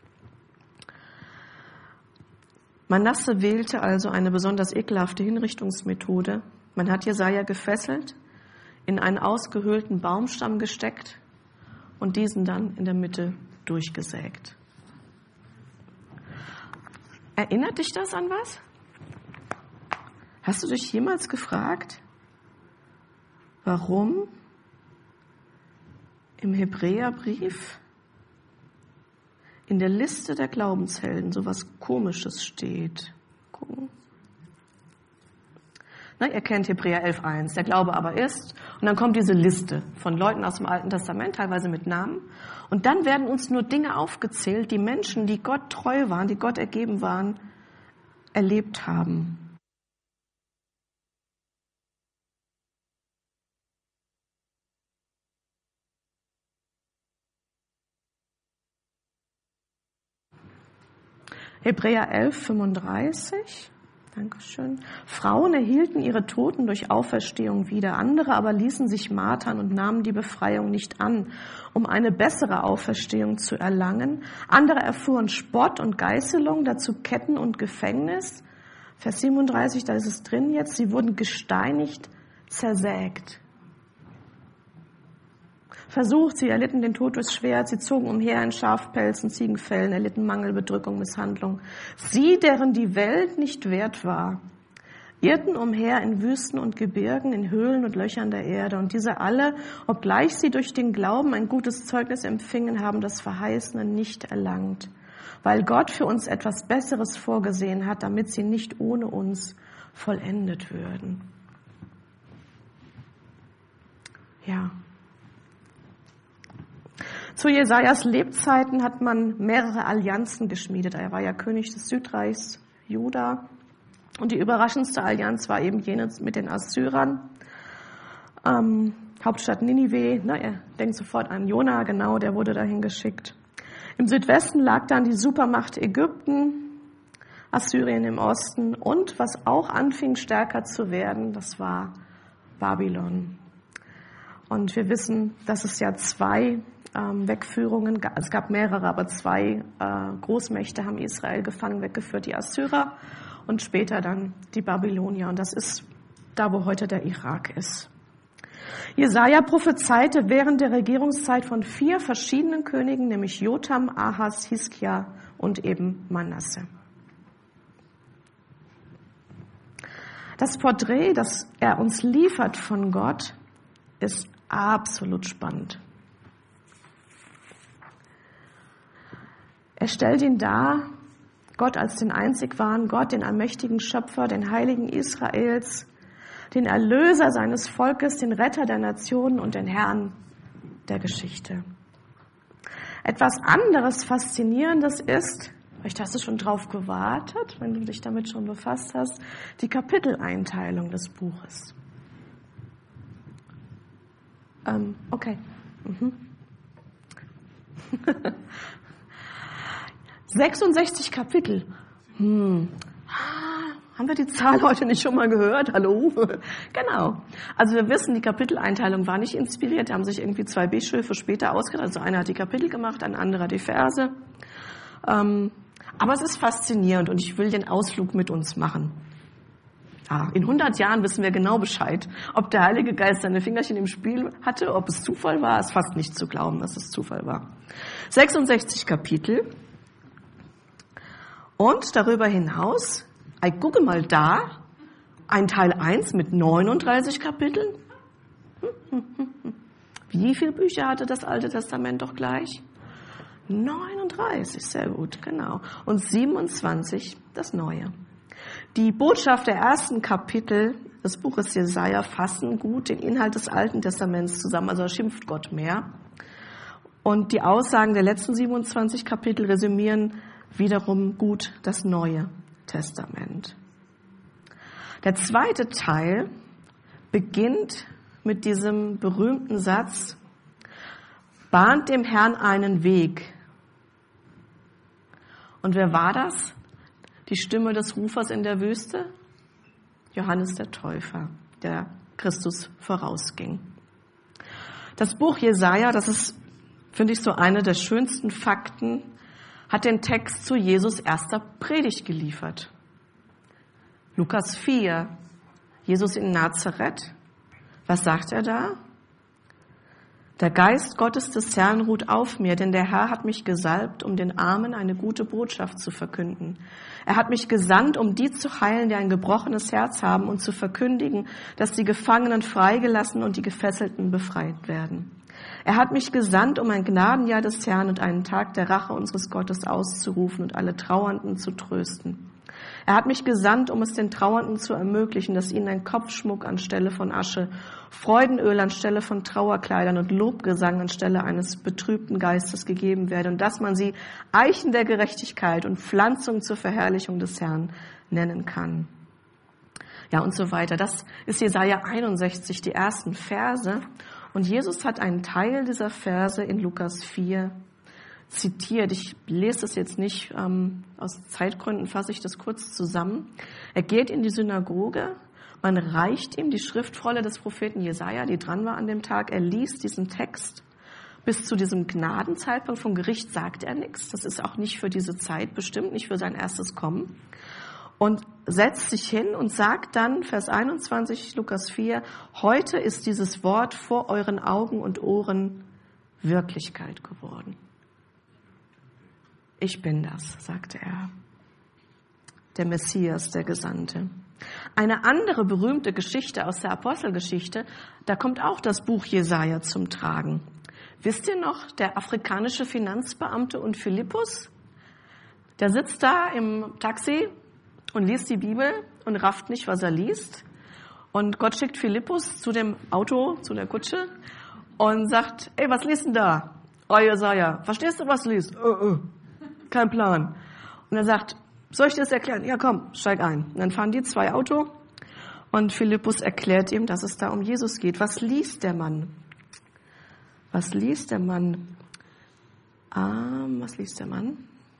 Manasse wählte also eine besonders ekelhafte Hinrichtungsmethode. Man hat Jesaja gefesselt, in einen ausgehöhlten Baumstamm gesteckt und diesen dann in der Mitte durchgesägt. Erinnert dich das an was? Hast du dich jemals gefragt, warum im Hebräerbrief in der Liste der Glaubenshelden so was Komisches steht? Gucken. Na, ihr kennt Hebräer elf eins, der Glaube aber ist. Und dann kommt diese Liste von Leuten aus dem Alten Testament, teilweise mit Namen. Und dann werden uns nur Dinge aufgezählt, die Menschen, die Gott treu waren, die Gott ergeben waren, erlebt haben. Hebräer elf fünfunddreißig. Dankeschön. Frauen erhielten ihre Toten durch Auferstehung wieder, andere aber ließen sich martern und nahmen die Befreiung nicht an, um eine bessere Auferstehung zu erlangen. Andere erfuhren Spott und Geißelung, dazu Ketten und Gefängnis. Vers siebenunddreißig, da ist es drin jetzt, sie wurden gesteinigt, zersägt. Versucht, sie erlitten den Tod durchs Schwert, sie zogen umher in Schafpelzen, Ziegenfellen, erlitten Mangel, Bedrückung, Misshandlung. Sie, deren die Welt nicht wert war, irrten umher in Wüsten und Gebirgen, in Höhlen und Löchern der Erde. Und diese alle, obgleich sie durch den Glauben ein gutes Zeugnis empfingen, haben das Verheißene nicht erlangt, weil Gott für uns etwas Besseres vorgesehen hat, damit sie nicht ohne uns vollendet würden. Ja. Zu Jesajas Lebzeiten hat man mehrere Allianzen geschmiedet. Er war ja König des Südreichs, Juda. Und die überraschendste Allianz war eben jene mit den Assyrern. Ähm, Hauptstadt Ninive, na, ihr denkt sofort an Jona, genau, der wurde dahin geschickt. Im Südwesten lag dann die Supermacht Ägypten, Assyrien im Osten und was auch anfing stärker zu werden, das war Babylon. Und wir wissen, dass es ja zwei ähm, Wegführungen gab. Es gab mehrere, aber zwei äh, Großmächte haben Israel gefangen weggeführt, die Assyrer und später dann die Babylonier. Und das ist da, wo heute der Irak ist. Jesaja prophezeite während der Regierungszeit von vier verschiedenen Königen, nämlich Jotam, Ahas, Hiskia und eben Manasse. Das Porträt, das er uns liefert von Gott, ist absolut spannend. Er stellt ihn dar, Gott als den einzig wahren Gott, den allmächtigen Schöpfer, den Heiligen Israels, den Erlöser seines Volkes, den Retter der Nationen und den Herrn der Geschichte. Etwas anderes Faszinierendes ist, vielleicht hast du schon drauf gewartet, wenn du dich damit schon befasst hast, die Kapiteleinteilung des Buches. Ähm, okay. Mhm. sechsundsechzig Kapitel. Hm. Haben wir die Zahl heute nicht schon mal gehört? Hallo? Genau. Also wir wissen, die Kapiteleinteilung war nicht inspiriert. Da haben sich irgendwie zwei Bischöfe später ausgedacht. Also einer hat die Kapitel gemacht, ein anderer die Verse. Ähm, aber es ist faszinierend und ich will den Ausflug mit uns machen. Ja, in hundert Jahren wissen wir genau Bescheid, ob der Heilige Geist seine Fingerchen im Spiel hatte, ob es Zufall war. Es ist fast nicht zu glauben, dass es Zufall war. sechsundsechzig Kapitel. Und darüber hinaus, ich gucke mal da, ein Teil eins mit neununddreißig Kapiteln. Wie viele Bücher hatte das Alte Testament doch gleich? neununddreißig, sehr gut, genau. Und siebenundzwanzig das Neue. Die Botschaft der ersten Kapitel des Buches Jesaja fassen gut den Inhalt des Alten Testaments zusammen, also schimpft Gott mehr. Und die Aussagen der letzten siebenundzwanzig Kapitel resümieren wiederum gut das Neue Testament. Der zweite Teil beginnt mit diesem berühmten Satz: Bahnt dem Herrn einen Weg. Und wer war das? Die Stimme des Rufers in der Wüste? Johannes der Täufer, der Christus vorausging. Das Buch Jesaja, das ist, finde ich, so eine der schönsten Fakten, hat den Text zu Jesus' erster Predigt geliefert. Lukas vier, Jesus in Nazareth. Was sagt er da? Der Geist Gottes des Herrn ruht auf mir, denn der Herr hat mich gesalbt, um den Armen eine gute Botschaft zu verkünden. Er hat mich gesandt, um die zu heilen, die ein gebrochenes Herz haben, und zu verkündigen, dass die Gefangenen freigelassen und die Gefesselten befreit werden. Er hat mich gesandt, um ein Gnadenjahr des Herrn und einen Tag der Rache unseres Gottes auszurufen und alle Trauernden zu trösten. Er hat mich gesandt, um es den Trauernden zu ermöglichen, dass ihnen ein Kopfschmuck anstelle von Asche, Freudenöl anstelle von Trauerkleidern und Lobgesang anstelle eines betrübten Geistes gegeben werde und dass man sie Eichen der Gerechtigkeit und Pflanzung zur Verherrlichung des Herrn nennen kann. Ja, und so weiter. Das ist Jesaja einundsechzig, die ersten Verse. Und Jesus hat einen Teil dieser Verse in Lukas vier zitiert. Ich lese das jetzt nicht, ähm, aus Zeitgründen fasse ich das kurz zusammen. Er geht in die Synagoge, man reicht ihm die Schriftrolle des Propheten Jesaja, die dran war an dem Tag. Er liest diesen Text. Bis zu diesem Gnadenzeitpunkt vom Gericht sagt er nichts. Das ist auch nicht für diese Zeit bestimmt, nicht für sein erstes Kommen. Und setzt sich hin und sagt dann, Vers einundzwanzig, Lukas vier, heute ist dieses Wort vor euren Augen und Ohren Wirklichkeit geworden. Ich bin das, sagte er, der Messias, der Gesandte. Eine andere berühmte Geschichte aus der Apostelgeschichte, da kommt auch das Buch Jesaja zum Tragen. Wisst ihr noch, der afrikanische Finanzbeamte und Philippus? Der sitzt da im Taxi und liest die Bibel und rafft nicht, was er liest. Und Gott schickt Philippus zu dem Auto, zu der Kutsche und sagt, ey, was liest denn da? Oh, Jesaja, verstehst du, was du liest? Uh, uh. Kein Plan. Und er sagt, soll ich dir das erklären? Ja, komm, steig ein. Und dann fahren die zwei Auto und Philippus erklärt ihm, dass es da um Jesus geht. Was liest der Mann? Was liest der Mann? Ähm, was liest der Mann?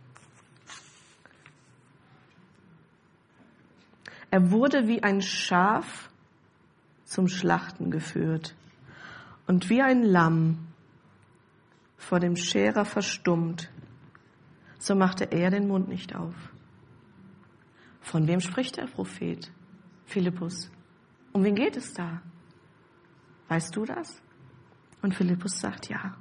Er wurde wie ein Schaf zum Schlachten geführt und wie ein Lamm vor dem Scherer verstummt. So machte er den Mund nicht auf. Von wem spricht der Prophet? Philippus. Um wen geht es da? Weißt du das? Und Philippus sagt ja.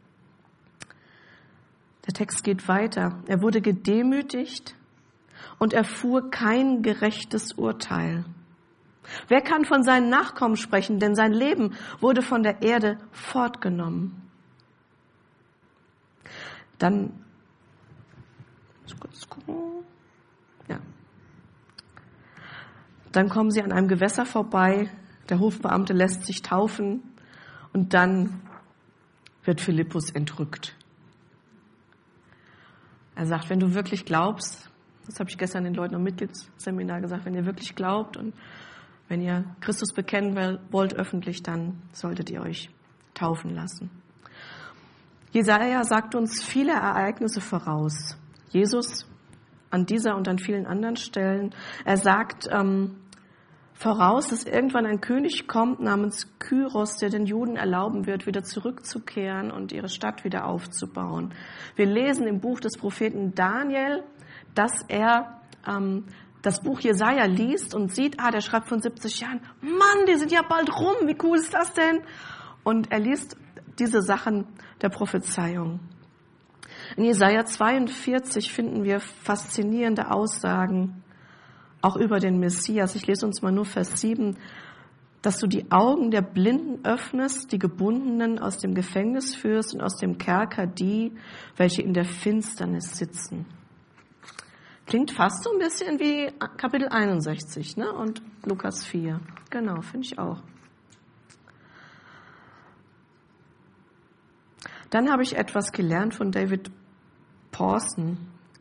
Der Text geht weiter. Er wurde gedemütigt und erfuhr kein gerechtes Urteil. Wer kann von seinen Nachkommen sprechen? Denn sein Leben wurde von der Erde fortgenommen. Dann Kurz gucken. Ja. Dann kommen sie an einem Gewässer vorbei. Der Hofbeamte lässt sich taufen und dann wird Philippus entrückt. Er sagt, wenn du wirklich glaubst, das habe ich gestern den Leuten im Mitgliedsseminar gesagt, wenn ihr wirklich glaubt und wenn ihr Christus bekennen wollt öffentlich, dann solltet ihr euch taufen lassen. Jesaja sagt uns viele Ereignisse voraus. Jesus an dieser und an vielen anderen Stellen. Er sagt ähm, voraus, dass irgendwann ein König kommt namens Kyros, der den Juden erlauben wird, wieder zurückzukehren und ihre Stadt wieder aufzubauen. Wir lesen im Buch des Propheten Daniel, dass er ähm, das Buch Jesaja liest und sieht, ah, der schreibt von siebzig Jahren. Mann, die sind ja bald rum, wie cool ist das denn? Und er liest diese Sachen der Prophezeiung. In Jesaja zweiundvierzig finden wir faszinierende Aussagen, auch über den Messias. Ich lese uns mal nur Vers sieben, dass du die Augen der Blinden öffnest, die Gebundenen aus dem Gefängnis führst und aus dem Kerker die, welche in der Finsternis sitzen. Klingt fast so ein bisschen wie Kapitel einundsechzig, ne? Und Lukas vier. Genau, finde ich auch. Dann habe ich etwas gelernt von David Pawson,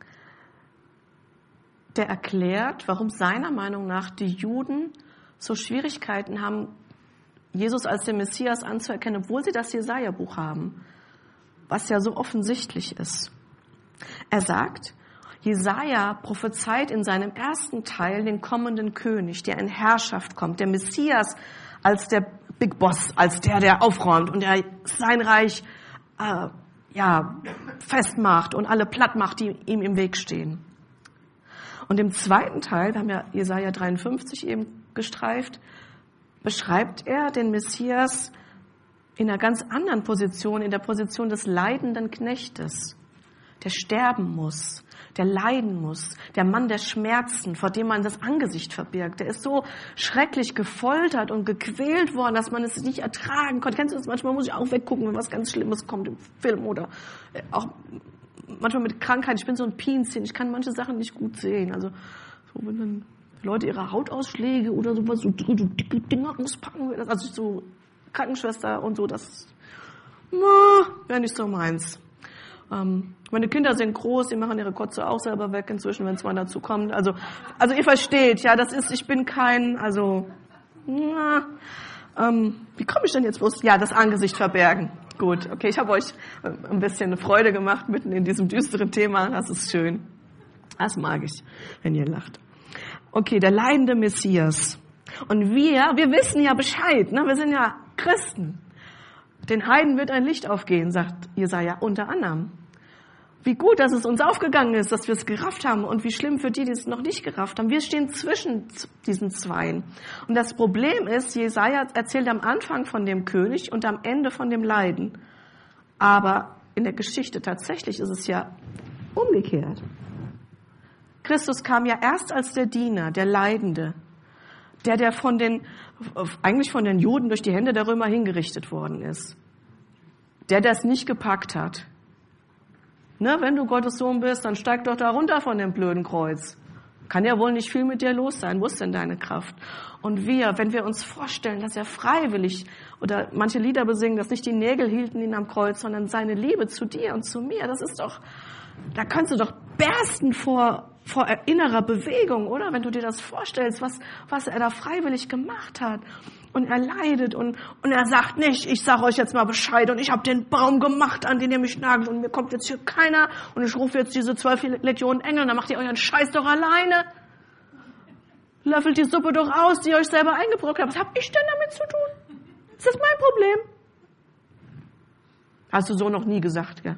der erklärt, warum seiner Meinung nach die Juden so Schwierigkeiten haben, Jesus als den Messias anzuerkennen, obwohl sie das Jesaja-Buch haben, was ja so offensichtlich ist. Er sagt, Jesaja prophezeit in seinem ersten Teil den kommenden König, der in Herrschaft kommt, der Messias als der Big Boss, als der, der aufräumt und der sein Reich äh, ja, festmacht und alle platt macht, die ihm im Weg stehen. Und im zweiten Teil, wir haben ja Jesaja dreiundfünfzig eben gestreift, beschreibt er den Messias in einer ganz anderen Position, in der Position des leidenden Knechtes, der sterben muss, der leiden muss, der Mann der Schmerzen, vor dem man das Angesicht verbirgt. Der ist so schrecklich gefoltert und gequält worden, dass man es nicht ertragen konnte. Kennst du das? Manchmal muss ich auch weggucken, wenn was ganz Schlimmes kommt im Film oder auch manchmal mit Krankheit. Ich bin so ein Pinzchen, ich kann manche Sachen nicht gut sehen. Also so, wenn dann Leute ihre Hautausschläge oder sowas, so dicke Dinger auspacken, also so Krankenschwester und so, das wäre nicht so meins. Ähm, meine Kinder sind groß, die machen ihre Kotze auch selber weg inzwischen, wenn es mal dazu kommt. Also, also ihr versteht, ja, das ist, ich bin kein, also, na, ähm, wie komme ich denn jetzt bloß? Ja, das Angesicht verbergen. Gut, okay, ich habe euch ein bisschen Freude gemacht mitten in diesem düsteren Thema. Das ist schön. Das mag ich, wenn ihr lacht. Okay, der leidende Messias. Und wir, wir wissen ja Bescheid, ne? Wir sind ja Christen. Den Heiden wird ein Licht aufgehen, sagt Jesaja unter anderem. Wie gut, dass es uns aufgegangen ist, dass wir es gerafft haben und wie schlimm für die, die es noch nicht gerafft haben. Wir stehen zwischen diesen Zweien. Und das Problem ist, Jesaja erzählt am Anfang von dem König und am Ende von dem Leiden. Aber in der Geschichte tatsächlich ist es ja umgekehrt. Christus kam ja erst als der Diener, der Leidende, der, der von den, eigentlich von den Juden durch die Hände der Römer hingerichtet worden ist. Der, der es nicht gepackt hat. Ne, wenn du Gottes Sohn bist, dann steig doch da runter von dem blöden Kreuz. Kann ja wohl nicht viel mit dir los sein. Wo ist denn deine Kraft? Und wir, wenn wir uns vorstellen, dass er freiwillig, oder manche Lieder besingen, dass nicht die Nägel hielten ihn am Kreuz, sondern seine Liebe zu dir und zu mir, das ist doch, da kannst du doch bersten vor, vor innerer Bewegung, oder? Wenn du dir das vorstellst, was, was er da freiwillig gemacht hat. Und er leidet und, und er sagt nicht, ich sage euch jetzt mal Bescheid und ich habe den Baum gemacht, an den ihr mich nagelt und mir kommt jetzt hier keiner und ich rufe jetzt diese zwölf Legionen Engel und dann macht ihr euren Scheiß doch alleine. Löffelt die Suppe doch aus, die ihr euch selber eingebrockt habt. Was hab ich denn damit zu tun? Ist das mein Problem? Hast du so noch nie gesagt, gell?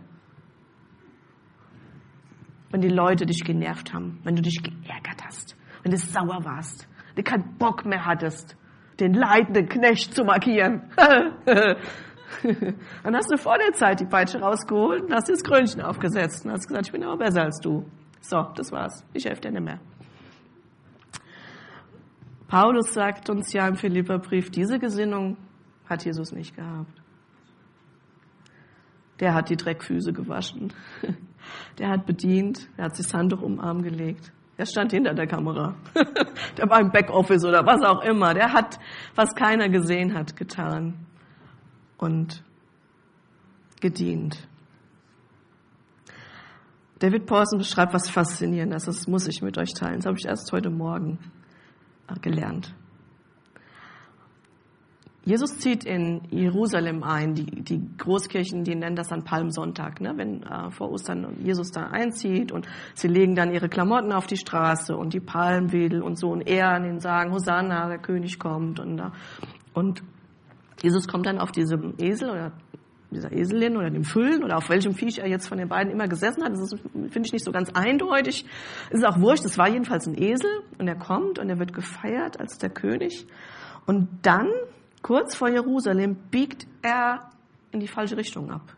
Wenn die Leute dich genervt haben, wenn du dich geärgert hast, wenn du sauer warst, wenn du keinen Bock mehr hattest, den leidenden Knecht zu markieren. Dann hast du vor der Zeit die Peitsche rausgeholt und hast das Krönchen aufgesetzt und hast gesagt, ich bin aber besser als du. So, das war's. Ich helfe dir nicht mehr. Paulus sagt uns ja im Philipperbrief, diese Gesinnung hat Jesus nicht gehabt. Der hat die Dreckfüße gewaschen. Der hat bedient, er hat sich das Handtuch um den Arm gelegt. Er stand hinter der Kamera. Der war im Backoffice oder was auch immer. Der hat, was keiner gesehen hat, getan und gedient. David Pawson beschreibt was Faszinierendes. Das muss ich mit euch teilen. Das habe ich erst heute Morgen gelernt. Jesus zieht in Jerusalem ein. Die, die Großkirchen, die nennen das dann Palmsonntag, ne? Wenn äh, vor Ostern Jesus da einzieht und sie legen dann ihre Klamotten auf die Straße und die Palmwedel und so und ehren ihn, sagen, Hosanna, der König kommt. Und, äh, und Jesus kommt dann auf diesem Esel oder dieser Eselin oder dem Füllen oder auf welchem Viech er jetzt von den beiden immer gesessen hat. Das finde ich nicht so ganz eindeutig. Es ist auch wurscht, es war jedenfalls ein Esel und er kommt und er wird gefeiert als der König. Und dann kurz vor Jerusalem biegt er in die falsche Richtung ab.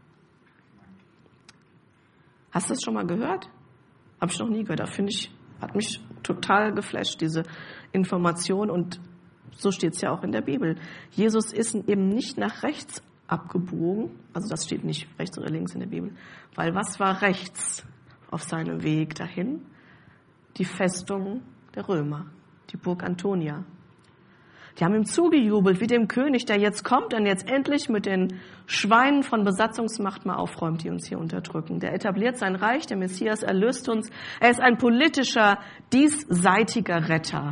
Hast du das schon mal gehört? Habe ich noch nie gehört. Da finde ich, hat mich total geflasht, diese Information. Und so steht es ja auch in der Bibel. Jesus ist eben nicht nach rechts abgebogen. Also das steht nicht rechts oder links in der Bibel. Weil was war rechts auf seinem Weg dahin? die Festung der Römer, die Burg Antonia. Die haben ihm zugejubelt, wie dem König, der jetzt kommt und jetzt endlich mit den Schweinen von Besatzungsmacht mal aufräumt, die uns hier unterdrücken. Der etabliert sein Reich, der Messias erlöst uns. Er ist ein politischer, diesseitiger Retter.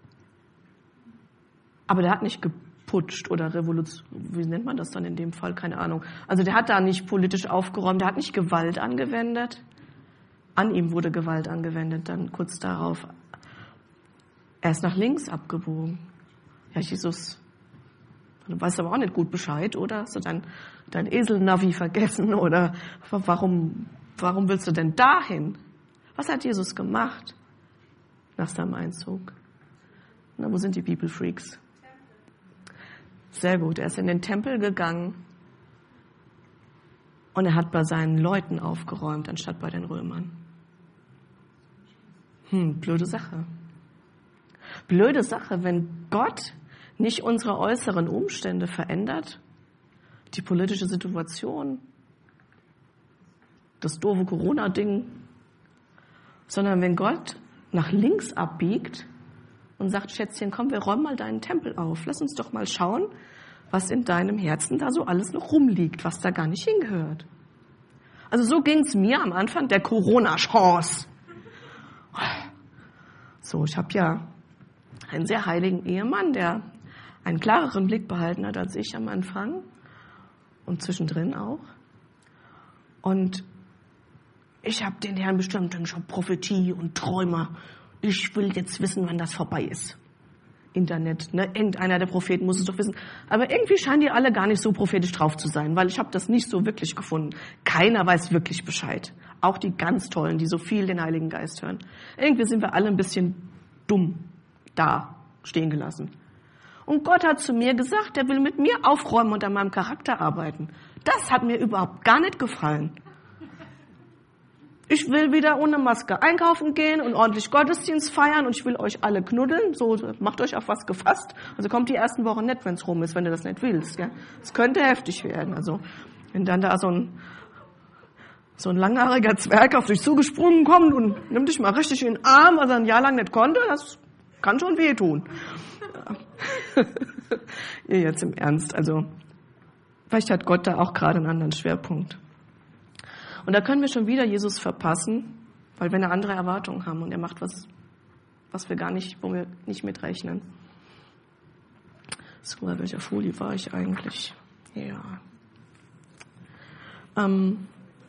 Aber der hat nicht geputscht oder revolution, wie nennt man das dann in dem Fall? Keine Ahnung. Also der hat da nicht politisch aufgeräumt, der hat nicht Gewalt angewendet. An ihm wurde Gewalt angewendet, dann kurz darauf. Er ist nach links abgebogen. Ja, Jesus, du weißt aber auch nicht gut Bescheid, oder? Hast du dein, dein Esel-Navi vergessen? Oder warum, warum willst du denn dahin? Was hat Jesus gemacht nach seinem Einzug? Na, wo sind die Bibelfreaks? Sehr gut, er ist in den Tempel gegangen und er hat bei seinen Leuten aufgeräumt, anstatt bei den Römern. Hm, blöde Sache. Blöde Sache, wenn Gott nicht unsere äußeren Umstände verändert, die politische Situation, das doofe Corona-Ding, sondern wenn Gott nach links abbiegt und sagt, Schätzchen, komm, wir räumen mal deinen Tempel auf. Lass uns doch mal schauen, was in deinem Herzen da so alles noch rumliegt, was da gar nicht hingehört. Also so ging es mir am Anfang der Corona-Chance. So, ich habe ja einen sehr heiligen Ehemann, der einen klareren Blick behalten hat als ich am Anfang und zwischendrin auch. Und ich habe den Herrn bestimmt, ich habe Prophetie und Träume. Ich will jetzt wissen, wann das vorbei ist. Internet, ne? Irgendeiner der Propheten muss es doch wissen. Aber irgendwie scheinen die alle gar nicht so prophetisch drauf zu sein, weil ich habe das nicht so wirklich gefunden. Keiner weiß wirklich Bescheid. Auch die ganz Tollen, die so viel den Heiligen Geist hören. Irgendwie sind wir alle ein bisschen dumm da stehen gelassen. Und Gott hat zu mir gesagt, er will mit mir aufräumen und an meinem Charakter arbeiten. Das hat mir überhaupt gar nicht gefallen. Ich will wieder ohne Maske einkaufen gehen und ordentlich Gottesdienst feiern und ich will euch alle knuddeln. So, macht euch auf was gefasst. Also kommt die ersten Wochen nicht, wenn es rum ist, wenn du das nicht willst. Ja. Es könnte heftig werden. Also wenn dann da so ein, so ein langhaariger Zwerg auf dich zugesprungen kommt und nimmt dich mal richtig in den Arm, was er ein Jahr lang nicht konnte, das kann schon wehtun. Ja, jetzt im Ernst. Also vielleicht hat Gott da auch gerade einen anderen Schwerpunkt. Und da können wir schon wieder Jesus verpassen, weil wir eine andere Erwartung haben und er macht was, was wir gar nicht, wo wir nicht mitrechnen. So, bei welcher Folie war ich eigentlich? Ja. Ähm,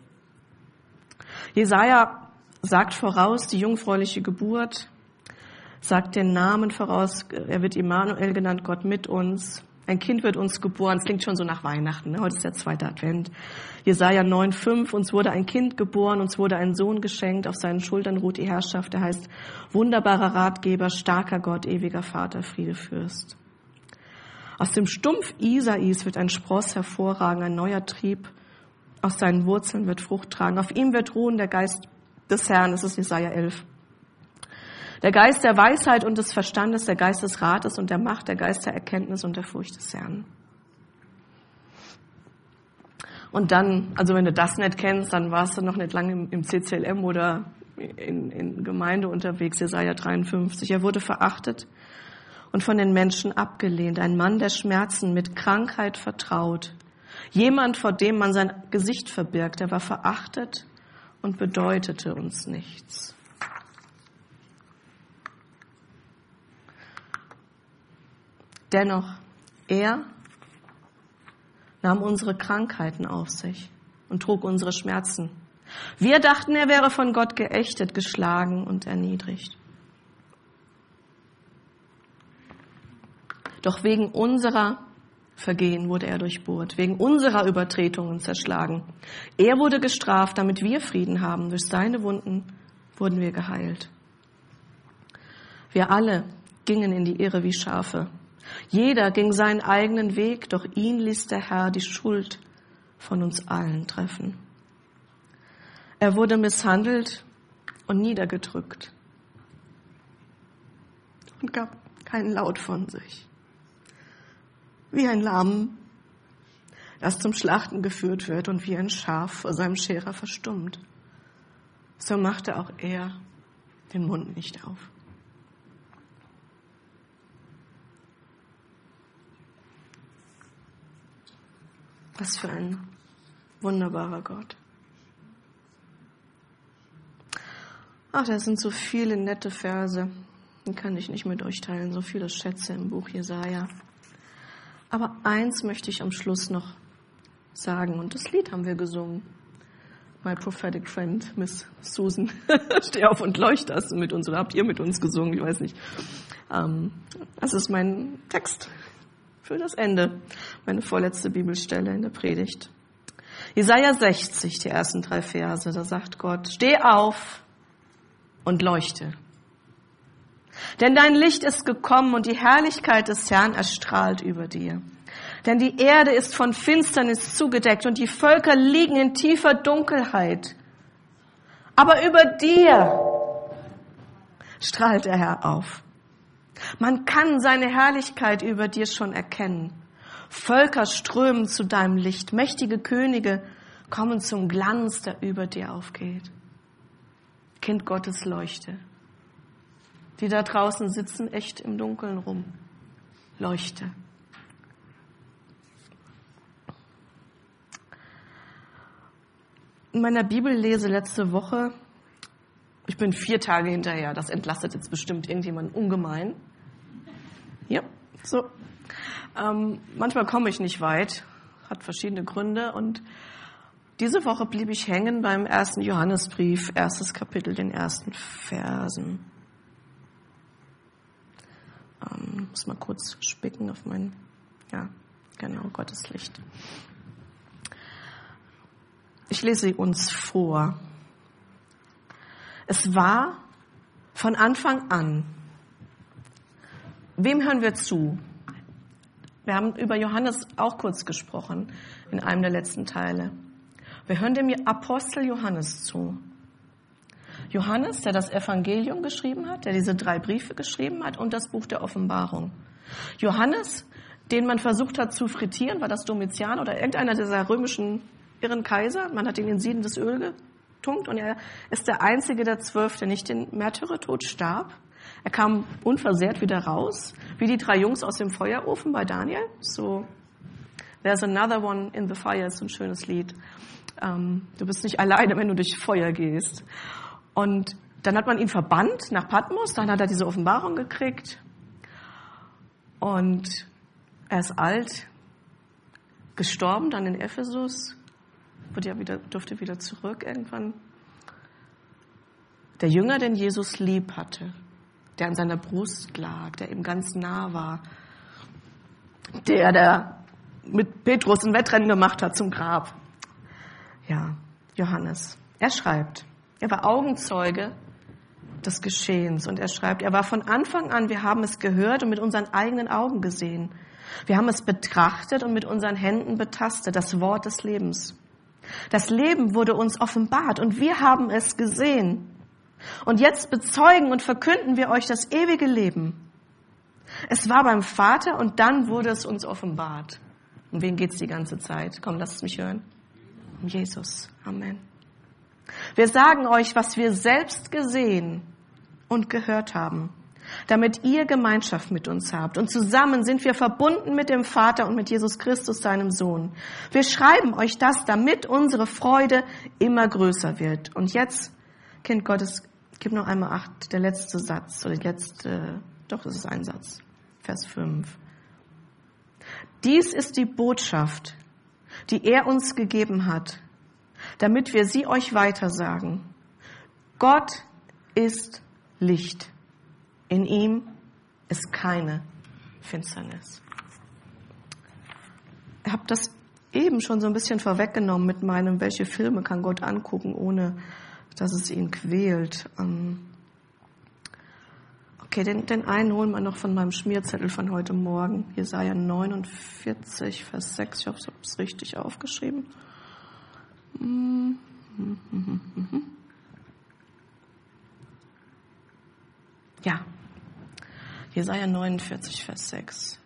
Jesaja sagt voraus die jungfräuliche Geburt, sagt den Namen voraus, er wird Immanuel genannt, Gott mit uns. Ein Kind wird uns geboren, es klingt schon so nach Weihnachten, ne? Heute ist der zweite Advent. Jesaja neun fünf, uns wurde ein Kind geboren, uns wurde ein Sohn geschenkt, auf seinen Schultern ruht die Herrschaft, der heißt wunderbarer Ratgeber, starker Gott, ewiger Vater, Friedefürst. Aus dem Stumpf Isais wird ein Spross hervorragen, ein neuer Trieb, aus seinen Wurzeln wird Frucht tragen, auf ihm wird ruhen der Geist des Herrn, das ist Jesaja elf. Der Geist der Weisheit und des Verstandes, der Geist des Rates und der Macht, der Geist der Erkenntnis und der Furcht des Herrn. Und dann, also wenn du das nicht kennst, dann warst du noch nicht lange im, im C C L M oder in, in Gemeinde unterwegs, Jesaja dreiundfünfzig. Er wurde verachtet und von den Menschen abgelehnt. Ein Mann der Schmerzen, mit Krankheit vertraut. Jemand, vor dem man sein Gesicht verbirgt. Er war verachtet und bedeutete uns nichts. Dennoch, er nahm unsere Krankheiten auf sich und trug unsere Schmerzen. Wir dachten, er wäre von Gott geächtet, geschlagen und erniedrigt. Doch wegen unserer Vergehen wurde er durchbohrt, wegen unserer Übertretungen zerschlagen. Er wurde gestraft, damit wir Frieden haben. Durch seine Wunden wurden wir geheilt. Wir alle gingen in die Irre wie Schafe. Jeder ging seinen eigenen Weg, doch ihn ließ der Herr die Schuld von uns allen treffen. Er wurde misshandelt und niedergedrückt und gab keinen Laut von sich. Wie ein Lamm, das zum Schlachten geführt wird und wie ein Schaf vor seinem Scherer verstummt. So machte auch er den Mund nicht auf. Was für ein wunderbarer Gott. Ach, da sind so viele nette Verse. Die kann ich nicht mit euch teilen. So viele Schätze im Buch Jesaja. Aber eins möchte ich am Schluss noch sagen. Und das Lied haben wir gesungen. My prophetic friend, Miss Susan. Steh auf und leuchte, hast du mit uns oder habt ihr mit uns gesungen? Ich weiß nicht. Ähm, das ist mein Text für das Ende. Meine vorletzte Bibelstelle in der Predigt. Jesaja sechzig, die ersten drei Verse. Da sagt Gott, steh auf und leuchte. Denn dein Licht ist gekommen und die Herrlichkeit des Herrn erstrahlt über dir. Denn die Erde ist von Finsternis zugedeckt und die Völker liegen in tiefer Dunkelheit. Aber über dir strahlt der Herr auf. Man kann seine Herrlichkeit über dir schon erkennen. Völker strömen zu deinem Licht. Mächtige Könige kommen zum Glanz, der über dir aufgeht. Kind Gottes, leuchte. Die da draußen sitzen echt im Dunkeln rum. Leuchte. In meiner Bibellese letzte Woche, ich bin vier Tage hinterher, das entlastet jetzt bestimmt irgendjemanden ungemein. Ja, so. Ähm, manchmal komme ich nicht weit, hat verschiedene Gründe und diese Woche blieb ich hängen beim ersten Johannesbrief, erstes Kapitel, den ersten Versen. Ähm, muss mal kurz spicken auf mein, ja, genau, Gottes Licht. Ich lese sie uns vor. Es war von Anfang an. Wem hören wir zu? Wir haben über Johannes auch kurz gesprochen in einem der letzten Teile. Wir hören dem Apostel Johannes zu. Johannes, der das Evangelium geschrieben hat, der diese drei Briefe geschrieben hat und das Buch der Offenbarung. Johannes, den man versucht hat zu frittieren, war das Domitian oder irgendeiner dieser römischen irren Kaiser. Man hat ihn in siedendes Öl getunkt und er ist der einzige der zwölf, der nicht den Märtyrertod starb. Er kam unversehrt wieder raus, wie die drei Jungs aus dem Feuerofen bei Daniel. So, There's another one in the fire ist so ein schönes Lied. Ähm, du bist nicht alleine, wenn du durch Feuer gehst. Und dann hat man ihn verbannt nach Patmos, dann hat er diese Offenbarung gekriegt. Und er ist alt, gestorben, dann in Ephesus. Wurde ja wieder, durfte wieder zurück irgendwann. Der Jünger, den Jesus lieb hatte, der an seiner Brust lag, der ihm ganz nah war, der, der mit Petrus ein Wettrennen gemacht hat zum Grab. Ja, Johannes. Er schreibt, er war Augenzeuge des Geschehens und er schreibt, er war von Anfang an, wir haben es gehört und mit unseren eigenen Augen gesehen. Wir haben es betrachtet und mit unseren Händen betastet, das Wort des Lebens. Das Leben wurde uns offenbart und wir haben es gesehen. Und jetzt bezeugen und verkünden wir euch das ewige Leben. Es war beim Vater und dann wurde es uns offenbart. Um wen geht's die ganze Zeit? Komm, lasst es mich hören. Um Jesus. Amen. Wir sagen euch, was wir selbst gesehen und gehört haben, damit ihr Gemeinschaft mit uns habt. Und zusammen sind wir verbunden mit dem Vater und mit Jesus Christus, seinem Sohn. Wir schreiben euch das, damit unsere Freude immer größer wird. Und jetzt, Kind Gottes, gib noch einmal acht, der letzte Satz, oder die letzte, doch, das ist ein Satz, Vers fünf. Dies ist die Botschaft, die er uns gegeben hat, damit wir sie euch weitersagen. Gott ist Licht. In ihm ist keine Finsternis. Ich habe das eben schon so ein bisschen vorweggenommen mit meinem, welche Filme kann Gott angucken, ohne dass es ihn quält. Okay, den, den einen holen wir noch von meinem Schmierzettel von heute Morgen. Jesaja neunundvierzig, Vers sechs. Ich hoffe, ich habe es richtig aufgeschrieben. Ja. Jesaja neunundvierzig, Vers sechs.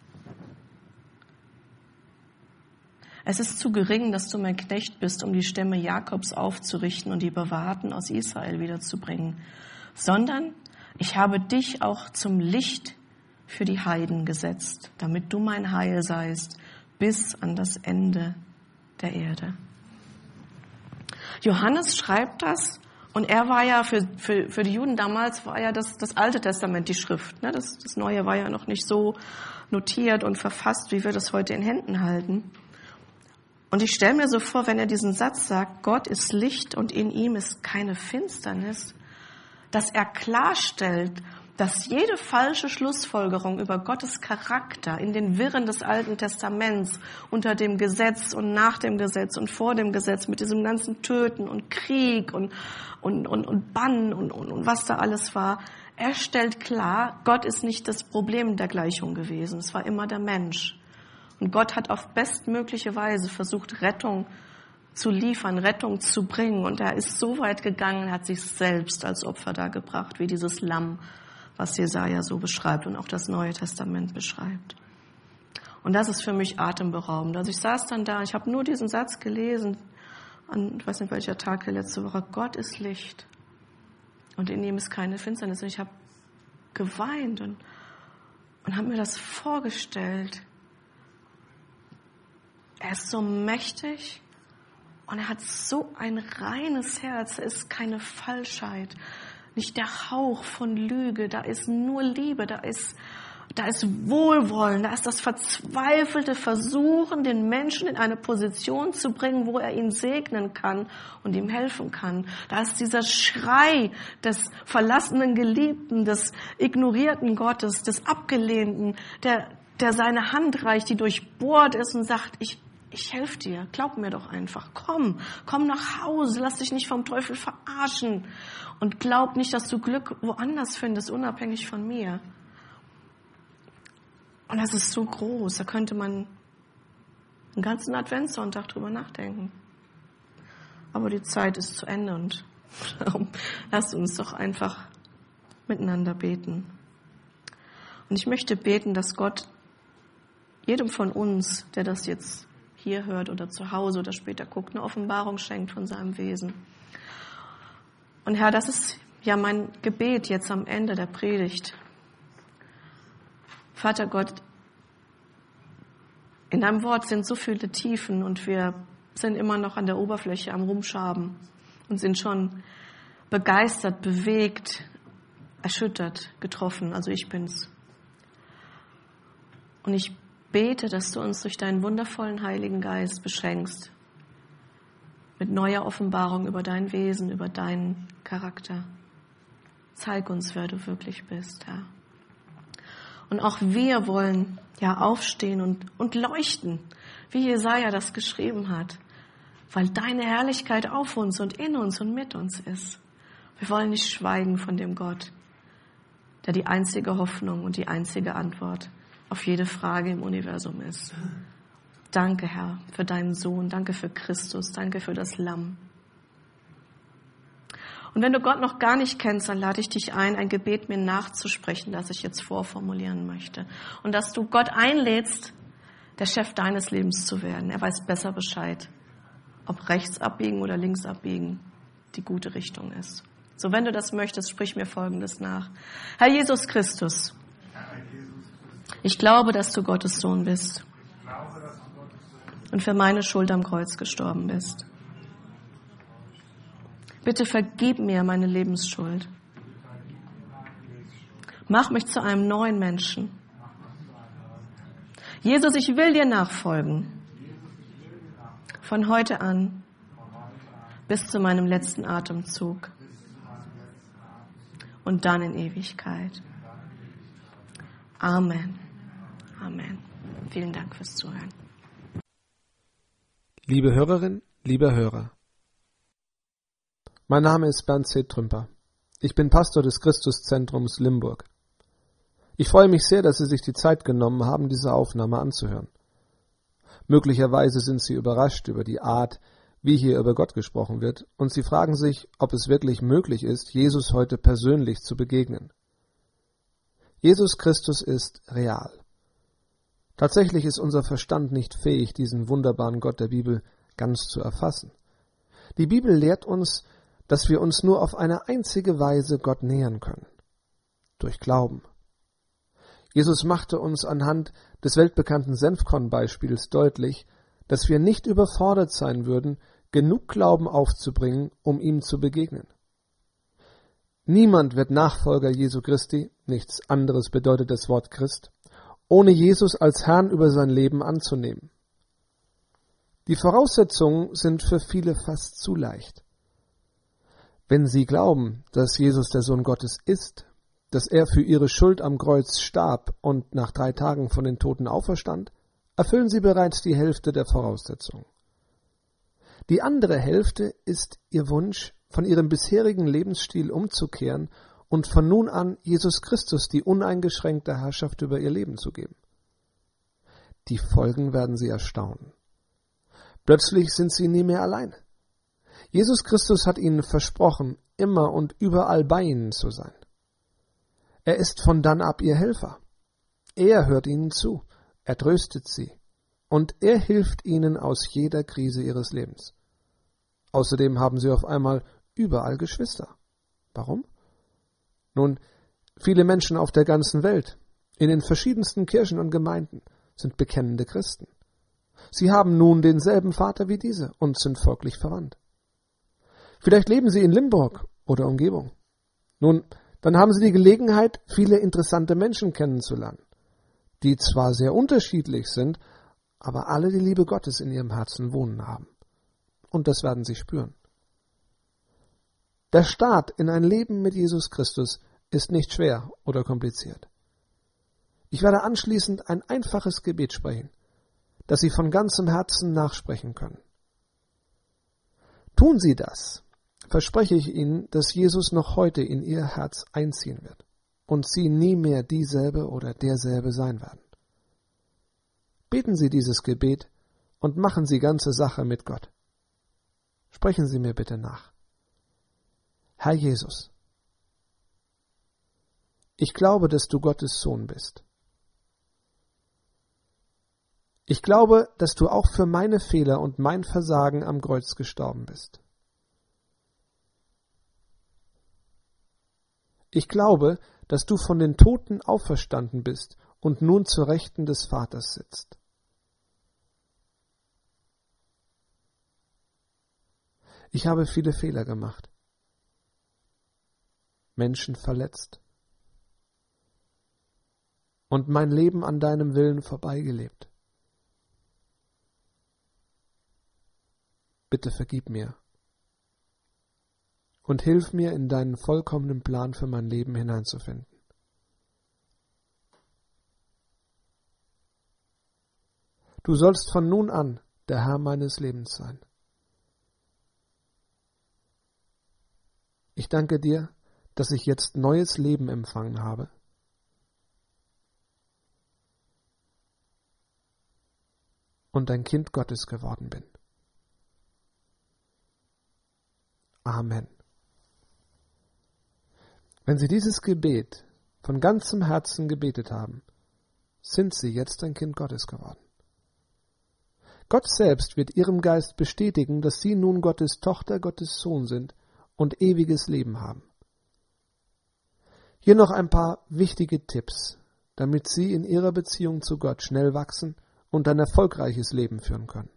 Es ist zu gering, dass du mein Knecht bist, um die Stämme Jakobs aufzurichten und die Bewahrten aus Israel wiederzubringen. sondern ich habe dich auch zum Licht für die Heiden gesetzt, damit du mein Heil seist bis an das Ende der Erde. Johannes schreibt das, und er war ja für, für, für die Juden damals, war ja das, das Alte Testament, die Schrift. Ne? Das, das Neue war ja noch nicht so notiert und verfasst, wie wir das heute in Händen halten. Und ich stelle mir so vor, wenn er diesen Satz sagt, Gott ist Licht und in ihm ist keine Finsternis, dass er klarstellt, dass jede falsche Schlussfolgerung über Gottes Charakter in den Wirren des Alten Testaments, unter dem Gesetz und nach dem Gesetz und vor dem Gesetz, mit diesem ganzen Töten und Krieg und, und, und, und Bann und, und, und was da alles war, er stellt klar, Gott ist nicht das Problem der Gleichung gewesen, es war immer der Mensch. Und Gott hat auf bestmögliche Weise versucht, Rettung zu liefern, Rettung zu bringen. Und er ist so weit gegangen, er hat sich selbst als Opfer dargebracht, wie dieses Lamm, was Jesaja so beschreibt und auch das Neue Testament beschreibt. Und das ist für mich atemberaubend. Also ich saß dann da, ich habe nur diesen Satz gelesen, an, ich weiß nicht welcher Tag der letzte Woche, Gott ist Licht und in ihm ist keine Finsternis. Und ich habe geweint und, und habe mir das vorgestellt. Er ist so mächtig und er hat so ein reines Herz, da ist keine Falschheit. Nicht der Hauch von Lüge, da ist nur Liebe, da ist, da ist Wohlwollen, da ist das verzweifelte Versuchen, den Menschen in eine Position zu bringen, wo er ihn segnen kann und ihm helfen kann. Da ist dieser Schrei des verlassenen Geliebten, des ignorierten Gottes, des Abgelehnten, der, der seine Hand reicht, die durchbohrt ist und sagt, ich Ich helfe dir, glaub mir doch einfach. Komm, komm nach Hause, lass dich nicht vom Teufel verarschen. Und glaub nicht, dass du Glück woanders findest, unabhängig von mir. Und das ist so groß, da könnte man einen ganzen Adventssonntag drüber nachdenken. Aber die Zeit ist zu Ende und darum lasst uns doch einfach miteinander beten. Und ich möchte beten, dass Gott jedem von uns, der das jetzt hier hört oder zu Hause oder später guckt, eine Offenbarung schenkt von seinem Wesen. Und Herr, das ist ja mein Gebet jetzt am Ende der Predigt. Vater Gott, in deinem Wort sind so viele Tiefen und wir sind immer noch an der Oberfläche am Rumschaben und sind schon begeistert, bewegt, erschüttert, getroffen. Also ich bin's. Und ich bete, dass du uns durch deinen wundervollen Heiligen Geist beschenkst mit neuer Offenbarung über dein Wesen, über deinen Charakter. Zeig uns, wer du wirklich bist, Herr. Und auch wir wollen ja aufstehen und, und leuchten, wie Jesaja das geschrieben hat, weil deine Herrlichkeit auf uns und in uns und mit uns ist. Wir wollen nicht schweigen von dem Gott, der die einzige Hoffnung und die einzige Antwort auf jede Frage im Universum ist. Danke, Herr, für deinen Sohn. Danke für Christus. Danke für das Lamm. Und wenn du Gott noch gar nicht kennst, dann lade ich dich ein, ein Gebet mir nachzusprechen, das ich jetzt vorformulieren möchte. Und dass du Gott einlädst, der Chef deines Lebens zu werden. Er weiß besser Bescheid, ob rechts abbiegen oder links abbiegen die gute Richtung ist. So, wenn du das möchtest, sprich mir Folgendes nach. Herr Jesus Christus, ich glaube, dass du Gottes Sohn bist und für meine Schuld am Kreuz gestorben bist. Bitte vergib mir meine Lebensschuld. Mach mich zu einem neuen Menschen. Jesus, ich will dir nachfolgen. Von heute an bis zu meinem letzten Atemzug und dann in Ewigkeit. Amen. Amen. Vielen Dank fürs Zuhören. Liebe Hörerin, lieber Hörer. Mein Name ist Bernd C. Trümper. Ich bin Pastor des Christuszentrums Limburg. Ich freue mich sehr, dass Sie sich die Zeit genommen haben, diese Aufnahme anzuhören. Möglicherweise sind Sie überrascht über die Art, wie hier über Gott gesprochen wird, und Sie fragen sich, ob es wirklich möglich ist, Jesus heute persönlich zu begegnen. Jesus Christus ist real. Tatsächlich ist unser Verstand nicht fähig, diesen wunderbaren Gott der Bibel ganz zu erfassen. Die Bibel lehrt uns, dass wir uns nur auf eine einzige Weise Gott nähern können: durch Glauben. Jesus machte uns anhand des weltbekannten Senfkorn-Beispiels deutlich, dass wir nicht überfordert sein würden, genug Glauben aufzubringen, um ihm zu begegnen. Niemand wird Nachfolger Jesu Christi, nichts anderes bedeutet das Wort Christ, ohne Jesus als Herrn über sein Leben anzunehmen. Die Voraussetzungen sind für viele fast zu leicht. Wenn sie glauben, dass Jesus der Sohn Gottes ist, dass er für ihre Schuld am Kreuz starb und nach drei Tagen von den Toten auferstand, erfüllen sie bereits die Hälfte der Voraussetzungen. Die andere Hälfte ist ihr Wunsch, von ihrem bisherigen Lebensstil umzukehren und von nun an Jesus Christus die uneingeschränkte Herrschaft über ihr Leben zu geben. Die Folgen werden sie erstaunen. Plötzlich sind sie nie mehr allein. Jesus Christus hat ihnen versprochen, immer und überall bei ihnen zu sein. Er ist von dann ab ihr Helfer. Er hört ihnen zu, er tröstet sie und er hilft ihnen aus jeder Krise ihres Lebens. Außerdem haben sie auf einmal überall Geschwister. Warum? Nun, viele Menschen auf der ganzen Welt, in den verschiedensten Kirchen und Gemeinden, sind bekennende Christen. Sie haben nun denselben Vater wie diese und sind folglich verwandt. Vielleicht leben sie in Limburg oder Umgebung. Nun, dann haben sie die Gelegenheit, viele interessante Menschen kennenzulernen, die zwar sehr unterschiedlich sind, aber alle die Liebe Gottes in ihrem Herzen wohnen haben. Und das werden sie spüren. Der Start in ein Leben mit Jesus Christus ist nicht schwer oder kompliziert. Ich werde anschließend ein einfaches Gebet sprechen, das Sie von ganzem Herzen nachsprechen können. Tun Sie das, verspreche ich Ihnen, dass Jesus noch heute in Ihr Herz einziehen wird und Sie nie mehr dieselbe oder derselbe sein werden. Beten Sie dieses Gebet und machen Sie ganze Sache mit Gott. Sprechen Sie mir bitte nach. Herr Jesus, ich glaube, dass du Gottes Sohn bist. Ich glaube, dass du auch für meine Fehler und mein Versagen am Kreuz gestorben bist. Ich glaube, dass du von den Toten auferstanden bist und nun zur Rechten des Vaters sitzt. Ich habe viele Fehler gemacht, Menschen verletzt und mein Leben an deinem Willen vorbeigelebt. Bitte vergib mir und hilf mir, in deinen vollkommenen Plan für mein Leben hineinzufinden. Du sollst von nun an der Herr meines Lebens sein. Ich danke dir, dass ich jetzt neues Leben empfangen habe. Und ein Kind Gottes geworden bin. Amen. Wenn Sie dieses Gebet von ganzem Herzen gebetet haben, sind Sie jetzt ein Kind Gottes geworden. Gott selbst wird Ihrem Geist bestätigen, dass Sie nun Gottes Tochter, Gottes Sohn sind und ewiges Leben haben. Hier noch ein paar wichtige Tipps, damit Sie in Ihrer Beziehung zu Gott schnell wachsen und ein erfolgreiches Leben führen können.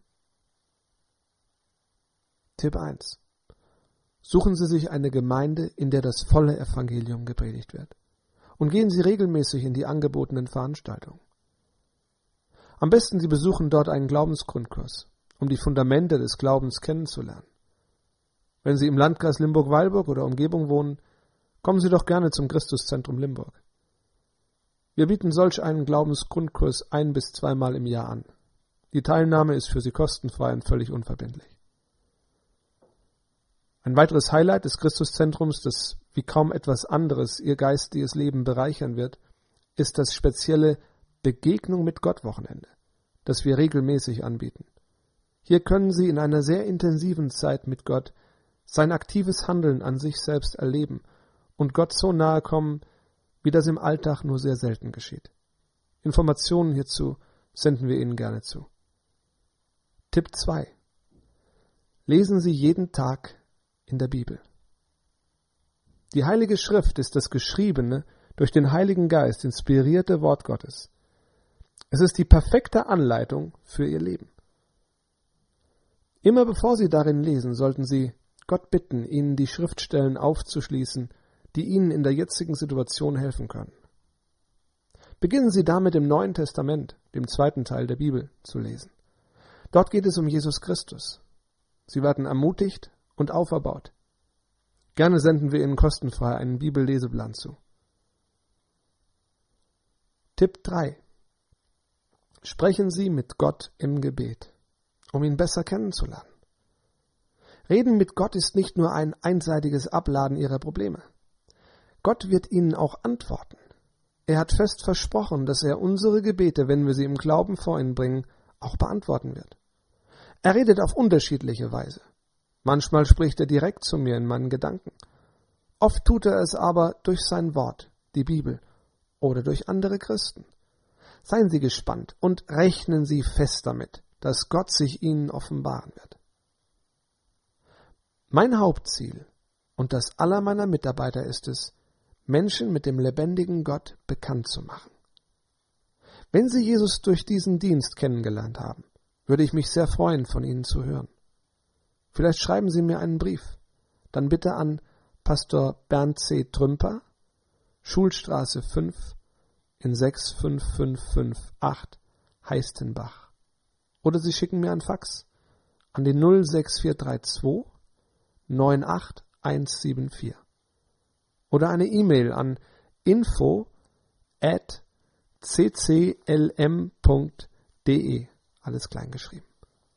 Tipp eins. Suchen Sie sich eine Gemeinde, in der das volle Evangelium gepredigt wird. Und gehen Sie regelmäßig in die angebotenen Veranstaltungen. Am besten Sie besuchen dort einen Glaubensgrundkurs, um die Fundamente des Glaubens kennenzulernen. Wenn Sie im Landkreis Limburg-Weilburg oder Umgebung wohnen, kommen Sie doch gerne zum Christuszentrum Limburg. Wir bieten solch einen Glaubensgrundkurs ein- bis zweimal im Jahr an. Die Teilnahme ist für Sie kostenfrei und völlig unverbindlich. Ein weiteres Highlight des Christuszentrums, das wie kaum etwas anderes Ihr geistiges Leben bereichern wird, ist das spezielle Begegnung mit Gott Wochenende, das wir regelmäßig anbieten. Hier können Sie in einer sehr intensiven Zeit mit Gott sein aktives Handeln an sich selbst erleben und Gott so nahe kommen, wie das im Alltag nur sehr selten geschieht. Informationen hierzu senden wir Ihnen gerne zu. Tipp zwei. Lesen Sie jeden Tag in der Bibel. Die Heilige Schrift ist das geschriebene, durch den Heiligen Geist inspirierte Wort Gottes. Es ist die perfekte Anleitung für Ihr Leben. Immer bevor Sie darin lesen, sollten Sie Gott bitten, Ihnen die Schriftstellen aufzuschließen, die Ihnen in der jetzigen Situation helfen können. Beginnen Sie damit im Neuen Testament, dem zweiten Teil der Bibel, zu lesen. Dort geht es um Jesus Christus. Sie werden ermutigt und auferbaut. Gerne senden wir Ihnen kostenfrei einen Bibelleseplan zu. Tipp drei. Sprechen Sie mit Gott im Gebet, um ihn besser kennenzulernen. Reden mit Gott ist nicht nur ein einseitiges Abladen Ihrer Probleme. Gott wird Ihnen auch antworten. Er hat fest versprochen, dass er unsere Gebete, wenn wir sie im Glauben vor ihn bringen, auch beantworten wird. Er redet auf unterschiedliche Weise. Manchmal spricht er direkt zu mir in meinen Gedanken. Oft tut er es aber durch sein Wort, die Bibel, oder durch andere Christen. Seien Sie gespannt und rechnen Sie fest damit, dass Gott sich Ihnen offenbaren wird. Mein Hauptziel und das aller meiner Mitarbeiter ist es, Menschen mit dem lebendigen Gott bekannt zu machen. Wenn Sie Jesus durch diesen Dienst kennengelernt haben, würde ich mich sehr freuen, von Ihnen zu hören. Vielleicht schreiben Sie mir einen Brief, dann bitte an Pastor Bernd C. Trümper, Schulstraße fünf in sechs fünf fünf fünf acht, Heistenbach. Oder Sie schicken mir ein Fax an die null sechs vier drei zwei neun acht eins sieben vier. Oder eine E-Mail an info at c c l m punkt d e, alles klein geschrieben.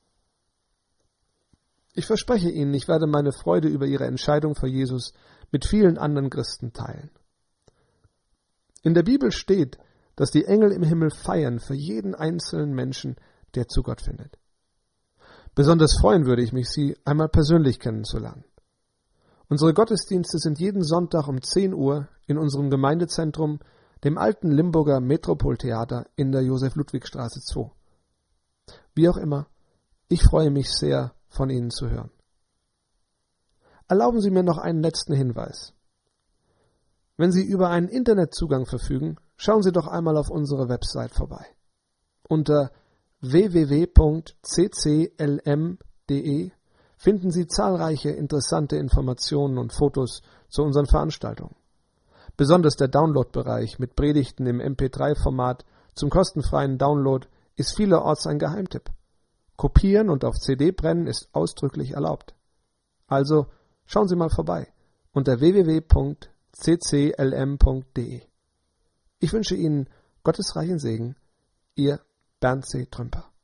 Ich verspreche Ihnen, ich werde meine Freude über Ihre Entscheidung für Jesus mit vielen anderen Christen teilen. In der Bibel steht, dass die Engel im Himmel feiern für jeden einzelnen Menschen, der zu Gott findet. Besonders freuen würde ich mich, Sie einmal persönlich kennenzulernen. Unsere Gottesdienste sind jeden Sonntag um zehn Uhr in unserem Gemeindezentrum, dem alten Limburger Metropoltheater in der Josef-Ludwig-Straße zwei. Wie auch immer, ich freue mich sehr, von Ihnen zu hören. Erlauben Sie mir noch einen letzten Hinweis. Wenn Sie über einen Internetzugang verfügen, schauen Sie doch einmal auf unsere Website vorbei. Unter w w w punkt c c l m punkt d e finden Sie zahlreiche interessante Informationen und Fotos zu unseren Veranstaltungen. Besonders der Download-Bereich mit Predigten im M P drei Format zum kostenfreien Download ist vielerorts ein Geheimtipp. Kopieren und auf C D brennen ist ausdrücklich erlaubt. Also schauen Sie mal vorbei unter w w w punkt c c l m punkt d e. Ich wünsche Ihnen Gottes reichen Segen, Ihr Bernd C. Trümper.